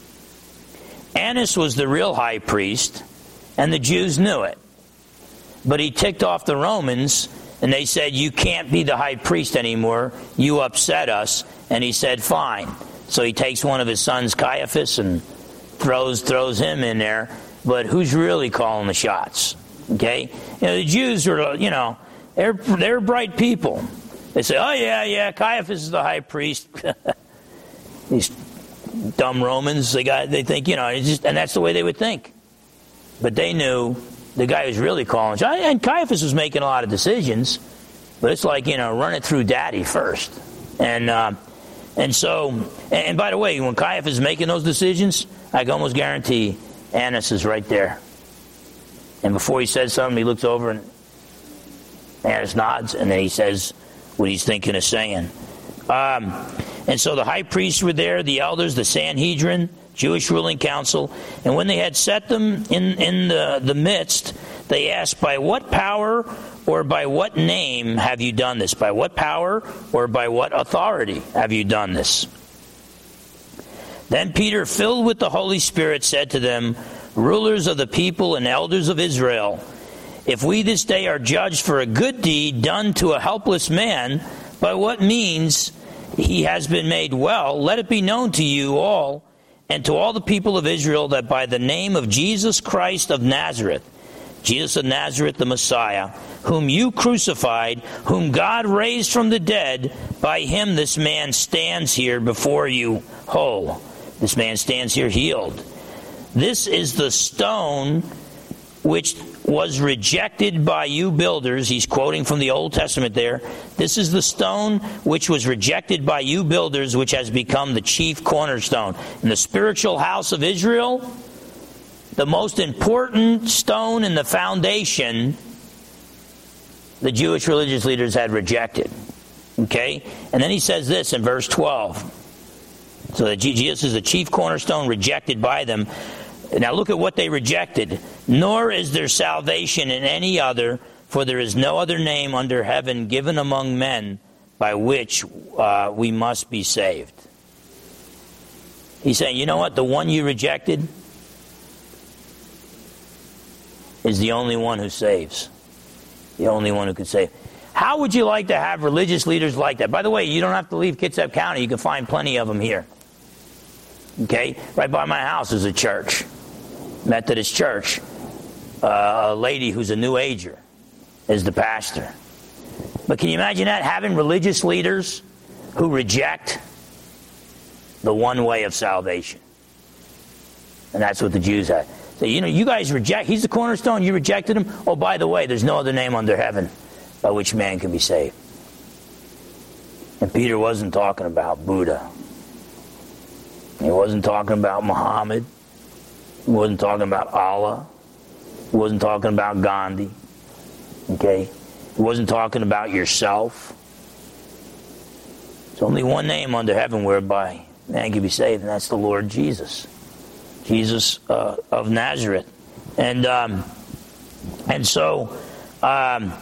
Annas was the real high priest, and the Jews knew it. But he ticked off the Romans, and they said, you can't be the high priest anymore. You upset us. And he said, fine. So he takes one of his sons, Caiaphas, and throws throws him in there. But who's really calling the shots? Okay? You know, the Jews are, you know, they're, they're bright people. They say, oh, yeah, yeah, Caiaphas is the high priest. These dumb Romans, they got, they think, you know, it's just, and that's the way they would think. But they knew the guy who's really calling shots. And Caiaphas was making a lot of decisions, but it's like, you know, run it through daddy first. And uh, and so, and, and by the way, when Caiaphas is making those decisions, I can almost guarantee Annas is right there. And before he says something, he looks over and Annas nods, and then he says what he's thinking of saying. Um, and so the high priests were there, the elders, the Sanhedrin, Jewish ruling council, and when they had set them in, in the, the midst, they asked, by what power or by what name have you done this? By what power or by what authority have you done this? Then Peter, filled with the Holy Spirit, said to them, rulers of the people and elders of Israel, if we this day are judged for a good deed done to a helpless man, by what means he has been made well, let it be known to you all and to all the people of Israel that by the name of Jesus Christ of Nazareth, Jesus of Nazareth, the Messiah, whom you crucified, whom God raised from the dead, by him this man stands here before you whole. This man stands here healed. This is the stone which was rejected by you builders. He's quoting from the Old Testament there. This is the stone which was rejected by you builders, which has become the chief cornerstone. In the spiritual house of Israel, the most important stone in the foundation, the Jewish religious leaders had rejected. Okay? And then he says this in verse twelve. So that Jesus is the chief cornerstone rejected by them. Now look at what they rejected. Nor is there salvation in any other, for there is no other name under heaven given among men by which uh, we must be saved. He's saying, you know what? The one you rejected is the only one who saves. The only one who can save. How would you like to have religious leaders like that? By the way, you don't have to leave Kitsap County. You can find plenty of them here. Okay? Right by my house is a church. Methodist church. Uh, a lady who's a New Ager is the pastor. But can you imagine that? Having religious leaders who reject the one way of salvation. And that's what the Jews had. So, you know, you guys reject, he's the cornerstone, you rejected him. Oh, by the way, there's no other name under heaven by which man can be saved. And Peter wasn't talking about Buddha. He wasn't talking about Muhammad. He wasn't talking about Allah. He wasn't talking about Gandhi. Okay? He wasn't talking about yourself. There's only one name under heaven whereby man can be saved, and that's the Lord Jesus. Jesus uh, of Nazareth. And um, and so um,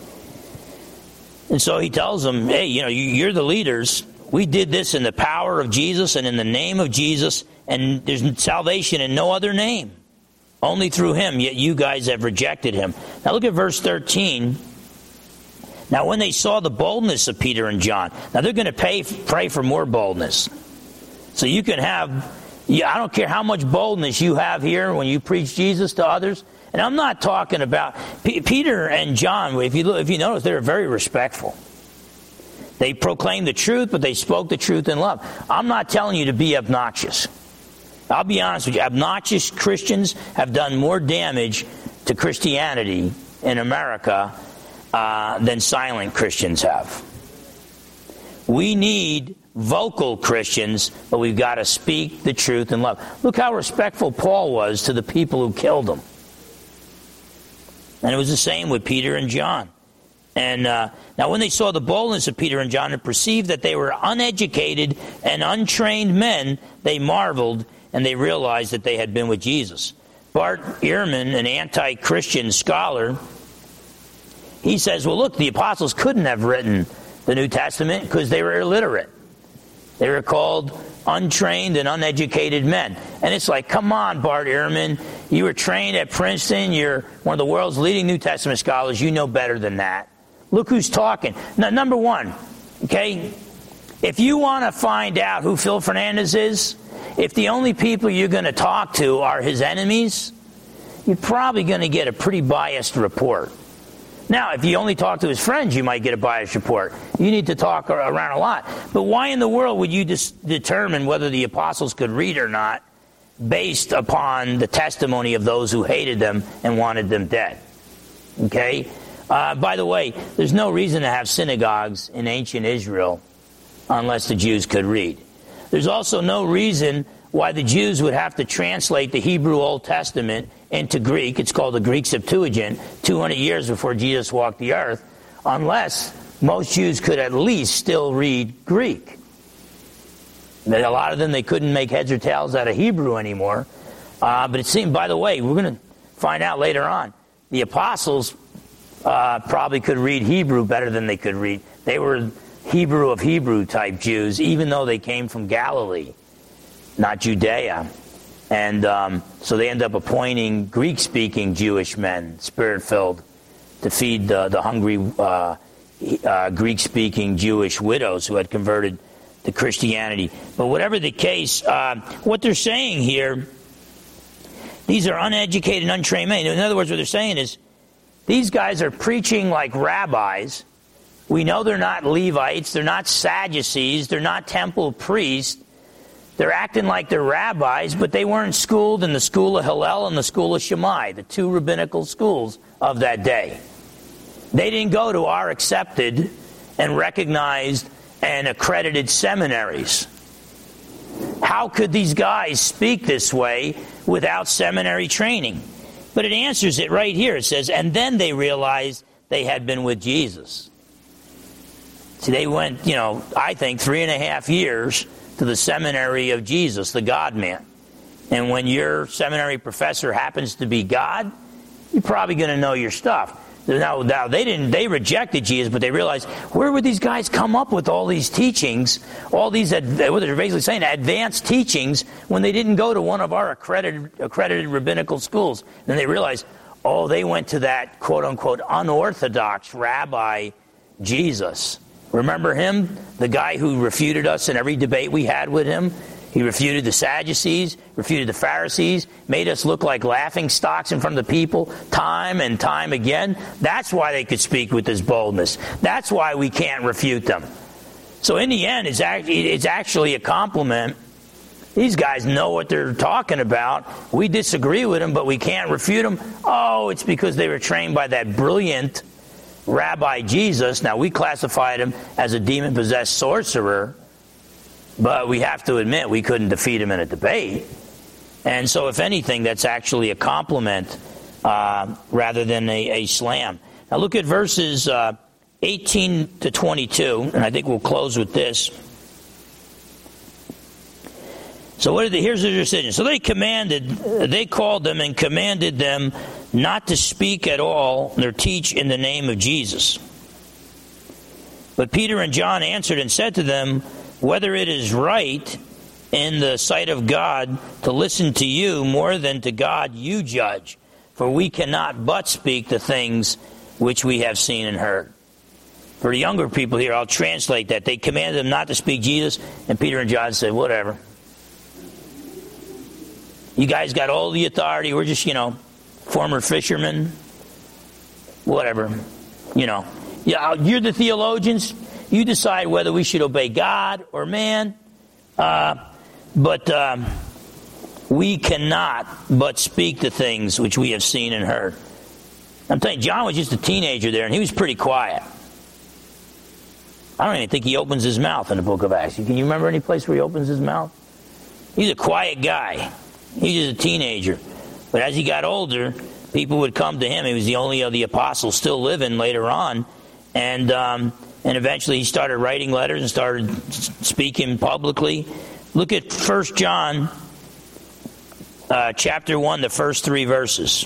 and so he tells them, hey, you know, you, you're the leaders. We did this in the power of Jesus and in the name of Jesus, and there's salvation in no other name. Only through him, yet you guys have rejected him. Now look at verse thirteen. Now when they saw the boldness of Peter and John, now they're going to pay, pray for more boldness. So you can have, I don't care how much boldness you have here when you preach Jesus to others. And I'm not talking about, P- Peter and John, if you, if you notice, they were very respectful. They proclaimed the truth, but they spoke the truth in love. I'm not telling you to be obnoxious. I'll be honest with you. Obnoxious Christians have done more damage to Christianity in America uh, than silent Christians have. We need vocal Christians, but we've got to speak the truth in love. Look how respectful Paul was to the people who killed him. And it was the same with Peter and John. And uh, now when they saw the boldness of Peter and John and perceived that they were uneducated and untrained men, they marveled and they realized that they had been with Jesus. Bart Ehrman, an anti-Christian scholar, he says, well, look, the apostles couldn't have written the New Testament because they were illiterate. They were called untrained and uneducated men. And it's like, come on, Bart Ehrman, you were trained at Princeton, you're one of the world's leading New Testament scholars, you know better than that. Look who's talking. Now, number one, okay, if you want to find out who Phil Fernandez is, if the only people you're going to talk to are his enemies, you're probably going to get a pretty biased report. Now, if you only talk to his friends, you might get a biased report. You need to talk around a lot. But why in the world would you dis- determine whether the apostles could read or not based upon the testimony of those who hated them and wanted them dead? Okay? Uh, by the way, there's no reason to have synagogues in ancient Israel unless the Jews could read. There's also no reason why the Jews would have to translate the Hebrew Old Testament into Greek. It's called the Greek Septuagint, two hundred years before Jesus walked the earth, unless most Jews could at least still read Greek. A lot of them, they couldn't make heads or tails out of Hebrew anymore. Uh, but it seemed, by the way, we're going to find out later on, the apostles uh, probably could read Hebrew better than they could read. They were Hebrew of Hebrew type Jews, even though they came from Galilee, not Judea. And um, so they end up appointing Greek-speaking Jewish men, Spirit-filled, to feed the, the hungry uh, uh, Greek-speaking Jewish widows who had converted to Christianity. But whatever the case, uh, what they're saying here, these are uneducated, untrained men. In other words, what they're saying is, these guys are preaching like rabbis. We know they're not Levites, they're not Sadducees, they're not temple priests. They're acting like they're rabbis, but they weren't schooled in the school of Hillel and the school of Shammai, the two rabbinical schools of that day. They didn't go to our accepted and recognized and accredited seminaries. How could these guys speak this way without seminary training? But it answers it right here. It says, and then they realized they had been with Jesus. See, they went, you know, I think three and a half years to the seminary of Jesus, the God-man. And when your seminary professor happens to be God, you're probably going to know your stuff. Now, now they didn't. They rejected Jesus, but they realized, where would these guys come up with all these teachings, all these, what they're basically saying, advanced teachings, when they didn't go to one of our accredited, accredited rabbinical schools? And they realized, oh, they went to that quote-unquote unorthodox rabbi Jesus. Remember him? The guy who refuted us in every debate we had with him? He refuted the Sadducees, refuted the Pharisees, made us look like laughing stocks in front of the people time and time again. That's why they could speak with this boldness. That's why we can't refute them. So in the end, it's actually, it's actually a compliment. These guys know what they're talking about. We disagree with them, but we can't refute them. Oh, it's because they were trained by that brilliant Rabbi Jesus. Now, we classified him as a demon-possessed sorcerer, but we have to admit we couldn't defeat him in a debate. And so, if anything, that's actually a compliment uh, rather than a, a slam. Now, look at verses uh, eighteen to twenty-two, and I think we'll close with this. So, what did they, here's their decision. So they commanded, they called them and commanded them not to speak at all nor teach in the name of Jesus. But Peter and John answered and said to them, whether it is right in the sight of God to listen to you more than to God you judge, for we cannot but speak the things which we have seen and heard. For the younger people here, I'll translate that. They commanded them not to speak Jesus, and Peter and John said, whatever. You guys got all the authority. We're just, you know, former fishermen. Whatever. You know. Yeah, you're the theologians. You decide whether we should obey God or man. Uh, but um, we cannot but speak the things which we have seen and heard. I'm telling you, John was just a teenager there, and he was pretty quiet. I don't even think he opens his mouth in the book of Acts. Can you remember any place where he opens his mouth? He's a quiet guy. He's just a teenager. But as he got older, people would come to him. He was the only of the apostles still living later on. And um, and eventually he started writing letters and started speaking publicly. Look at First John uh, chapter one, the first three verses.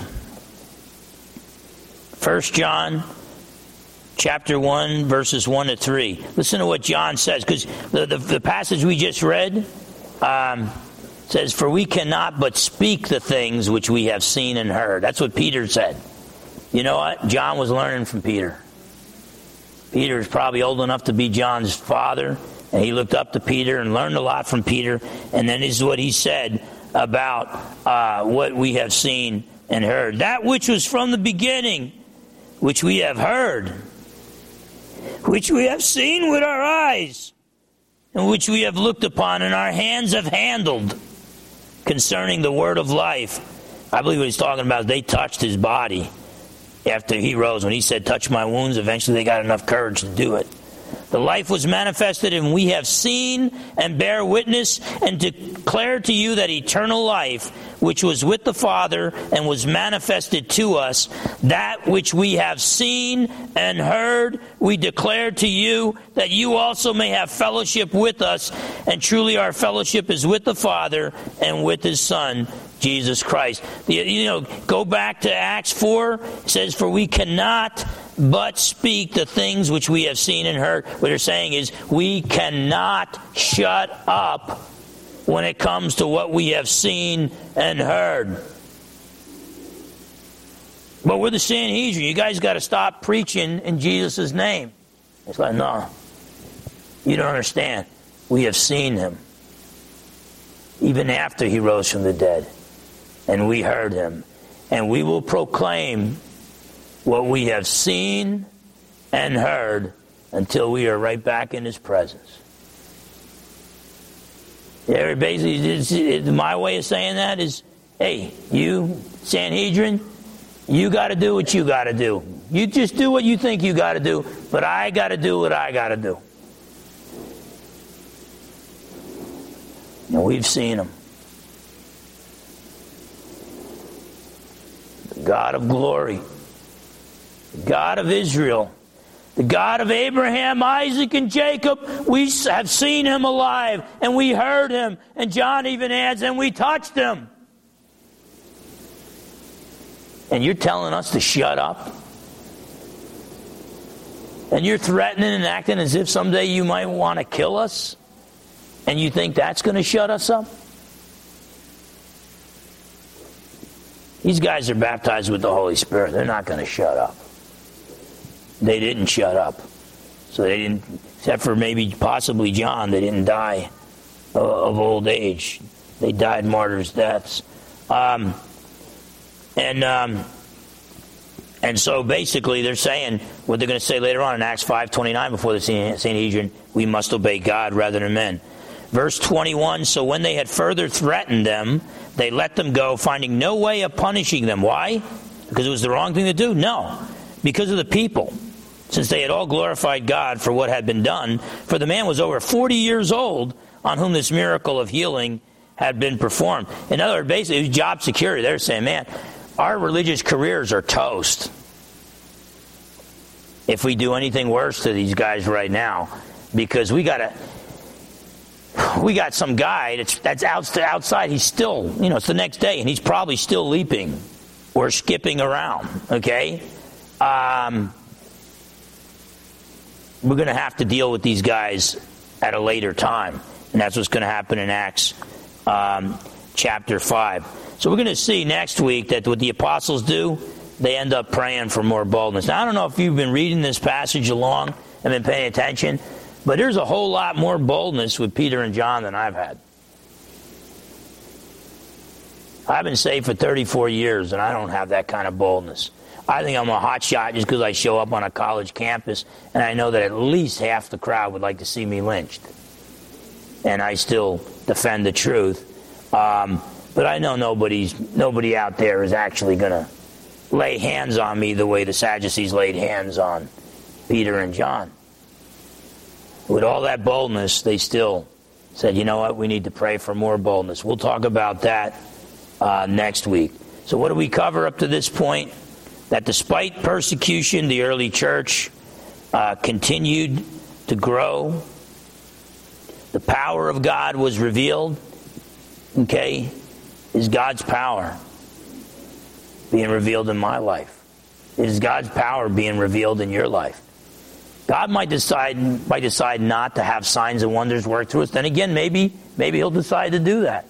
First John chapter one, verses one to three. Listen to what John says, because the, the, the passage we just read um, says, for we cannot but speak the things which we have seen and heard. That's what Peter said. You know what? John was learning from Peter. Peter is probably old enough to be John's father, and he looked up to Peter and learned a lot from Peter. And then this is what he said about uh, what we have seen and heard. That which was from the beginning, which we have heard, which we have seen with our eyes, and which we have looked upon and our hands have handled, concerning the word of life. I believe what he's talking about is they touched his body after he rose. When he said, touch my wounds, eventually they got enough courage to do it. The life was manifested, and we have seen and bear witness and declare to you that eternal life, which was with the Father and was manifested to us, that which we have seen and heard, we declare to you, that you also may have fellowship with us. And truly our fellowship is with the Father and with His Son, Jesus Christ. You know, go back to Acts four. It says, for we cannot but speak the things which we have seen and heard. What they're saying is, we cannot shut up when it comes to what we have seen and heard. But we're the Sanhedrin. You guys got to stop preaching in Jesus' name. It's like, no, you don't understand. We have seen him. Even after he rose from the dead. And we heard him. And we will proclaim what we have seen and heard until we are right back in his presence. Yeah, basically, my way of saying that is, hey, you, Sanhedrin, you got to do what you got to do. You just do what you think you got to do, but I got to do what I got to do. And we've seen him. The God of glory. The God of Israel. The God of Abraham, Isaac, and Jacob. We have seen him alive, and we heard him. And John even adds, and we touched him. And you're telling us to shut up? And you're threatening and acting as if someday you might want to kill us? And you think that's going to shut us up? These guys are baptized with the Holy Spirit. They're not going to shut up. They didn't shut up. So they didn't, except for maybe possibly John, they didn't die of old age. They died martyrs' deaths. Um, and um, and so basically they're saying what they're going to say later on in Acts five twenty-nine before the Sanhedrin, we must obey God rather than men. Verse twenty-one, so when they had further threatened them, they let them go, finding no way of punishing them. Why? Because it was the wrong thing to do? No. Because of the people. Since they had all glorified God for what had been done, for the man was over forty years old on whom this miracle of healing had been performed. In other words, basically, it was job security. They're saying, man, our religious careers are toast if we do anything worse to these guys right now, because we got to... We got some guy that's that's out, outside. He's still, you know, it's the next day, and he's probably still leaping or skipping around, okay? Um, we're going to have to deal with these guys at a later time, and that's what's going to happen in Acts um, chapter five. So we're going to see next week that what the apostles do, they end up praying for more boldness. Now, I don't know if you've been reading this passage along and been paying attention, but there's a whole lot more boldness with Peter and John than I've had. I've been saved for thirty-four years, and I don't have that kind of boldness. I think I'm a hot shot just because I show up on a college campus, and I know that at least half the crowd would like to see me lynched. And I still defend the truth. Um, but I know nobody's nobody out there is actually going to lay hands on me the way the Sadducees laid hands on Peter and John. With all that boldness, they still said, you know what, we need to pray for more boldness. We'll talk about that uh, next week. So what do we cover up to this point? That despite persecution, the early church uh, continued to grow. The power of God was revealed. Okay? Is God's power being revealed in my life? Is God's power being revealed in your life? God might decide might decide not to have signs and wonders work through us. Then again, maybe maybe he'll decide to do that.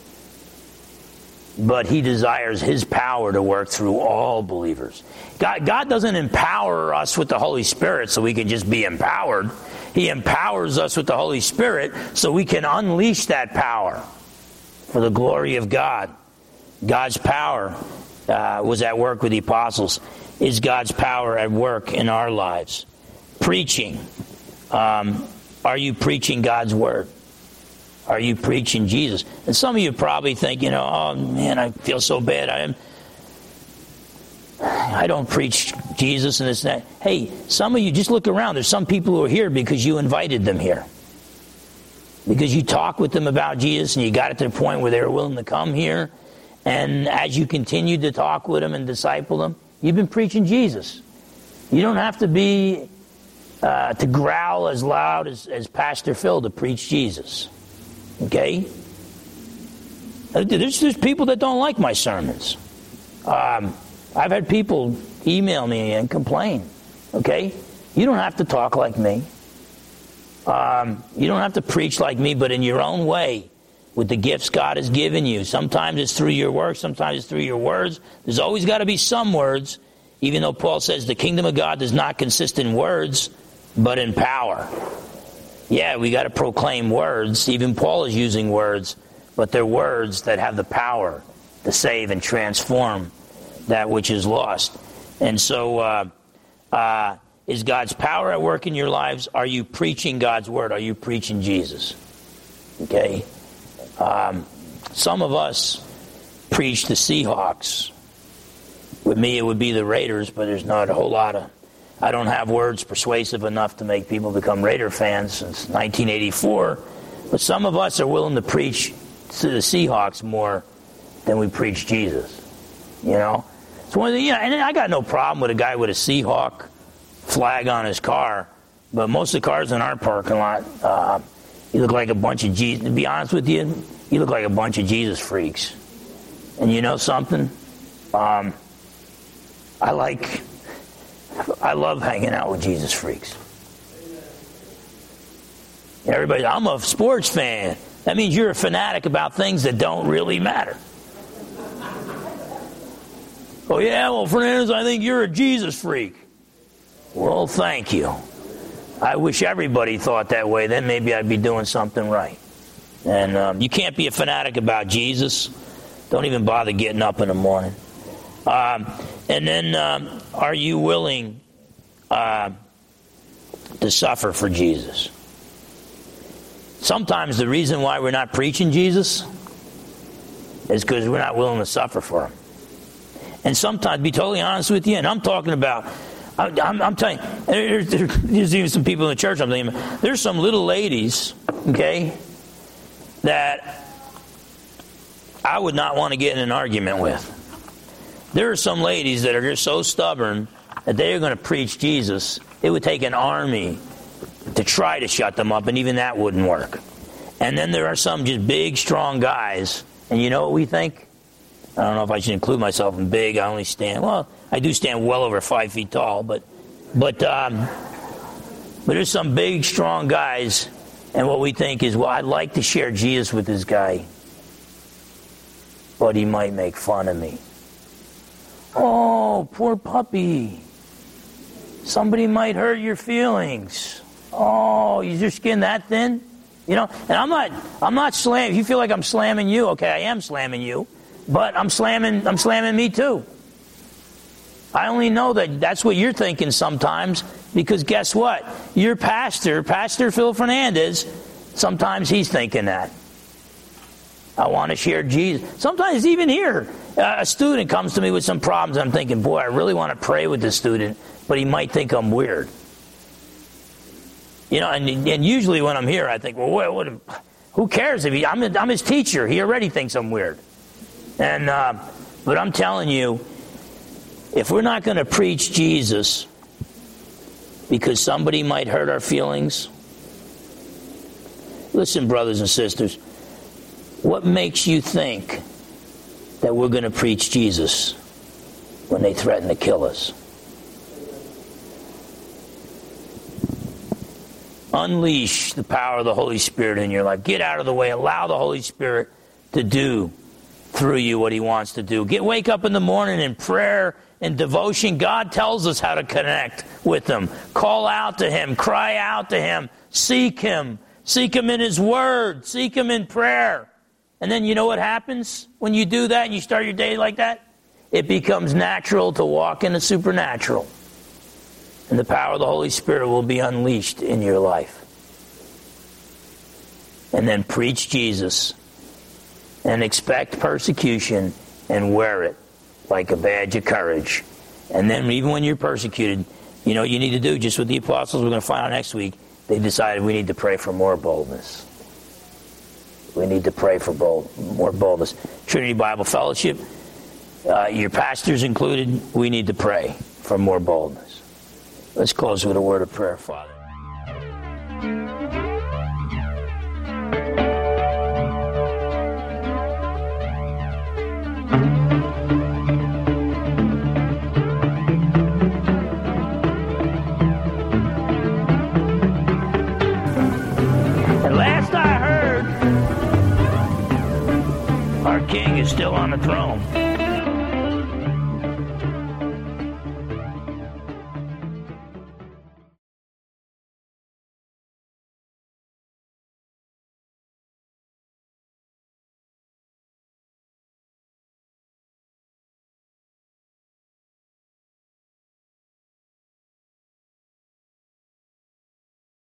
But he desires his power to work through all believers. God, God doesn't empower us with the Holy Spirit so we can just be empowered. He empowers us with the Holy Spirit so we can unleash that power for the glory of God. God's power uh, was at work with the apostles. Is God's power at work in our lives? Preaching. Um, are you preaching God's word? Are you preaching Jesus? And some of you probably think, you know, oh man, I feel so bad. I am. I don't preach Jesus and this and that. Hey, some of you, just look around. There's some people who are here because you invited them here. Because you talked with them about Jesus and you got it to the point where they were willing to come here. And as you continued to talk with them and disciple them, you've been preaching Jesus. You don't have to be... Uh, to growl as loud as, as Pastor Phil to preach Jesus. Okay? There's, there's people that don't like my sermons. Um, I've had people email me and complain. Okay? You don't have to talk like me. Um, you don't have to preach like me, but in your own way, with the gifts God has given you. Sometimes it's through your work, sometimes it's through your words. There's always got to be some words, even though Paul says the kingdom of God does not consist in words, but in power. Yeah, we got to proclaim words. Even Paul is using words, but they're words that have the power to save and transform that which is lost. And so, uh, uh, is God's power at work in your lives? Are you preaching God's word? Are you preaching Jesus? Okay? Um, some of us preach the Seahawks. With me, it would be the Raiders, but there's not a whole lot of... I don't have words persuasive enough to make people become Raider fans since nineteen eighty-four. But some of us are willing to preach to the Seahawks more than we preach Jesus. You know? So one of the, you know, and I got no problem with a guy with a Seahawk flag on his car, but most of the cars in our parking lot, uh, you look like a bunch of Jesus. To be honest with you, you look like a bunch of Jesus freaks. And you know something? Um, I like, I love hanging out with Jesus freaks. Everybody, I'm a sports fan. That means you're a fanatic about things that don't really matter. Oh yeah, well, Fernandez, I think you're a Jesus freak. Well, thank you. I wish everybody thought that way. Then maybe I'd be doing something right. And um, you can't be a fanatic about Jesus. Don't even bother getting up in the morning. Um, and then, um, are you willing uh, to suffer for Jesus? Sometimes the reason why we're not preaching Jesus is because we're not willing to suffer for him. And sometimes, to be totally honest with you, and I'm talking about, I'm, I'm telling you, there's, there's even some people in the church I'm thinking about, there's some little ladies, okay, that I would not want to get in an argument with. There are some ladies that are just so stubborn that they are going to preach Jesus. It would take an army to try to shut them up, and even that wouldn't work. And then there are some just big, strong guys, and you know what we think? I don't know if I should include myself in big. I only stand, well, I do stand well over five feet tall, but but um, but there's some big, strong guys, and what we think is, well, I'd like to share Jesus with this guy, but he might make fun of me. Oh, poor puppy. Somebody might hurt your feelings. Oh, is your skin that thin? You know, and I'm not, I'm not slamming. If you feel like I'm slamming you, okay, I am slamming you, but I'm slamming, I'm slamming me too. I only know that that's what you're thinking sometimes, because guess what? Your pastor, Pastor Phil Fernandez, sometimes he's thinking that. I want to share Jesus. Sometimes even here, uh, a student comes to me with some problems, and I'm thinking, boy, I really want to pray with this student, but he might think I'm weird. You know, and, and usually when I'm here, I think, well, what, what, who cares if he? I'm, I'm his teacher. He already thinks I'm weird. And uh, but I'm telling you, if we're not going to preach Jesus because somebody might hurt our feelings, listen, brothers and sisters, what makes you think that we're going to preach Jesus when they threaten to kill us? Unleash the power of the Holy Spirit in your life. Get out of the way. Allow the Holy Spirit to do through you what he wants to do. Get wake up in the morning in prayer and devotion. God tells us how to connect with him. Call out to him. Cry out to him. Seek him. Seek him in his word. Seek him in prayer. And then you know what happens when you do that and you start your day like that? It becomes natural to walk in the supernatural. And the power of the Holy Spirit will be unleashed in your life. And then preach Jesus. And expect persecution and wear it like a badge of courage. And then even when you're persecuted, you know what you need to do, just with the apostles we're going to find out next week, they decided we need to pray for more boldness. We need to pray for bold, more boldness. Trinity Bible Fellowship, uh, your pastors included, we need to pray for more boldness. Let's close with a word of prayer, Father.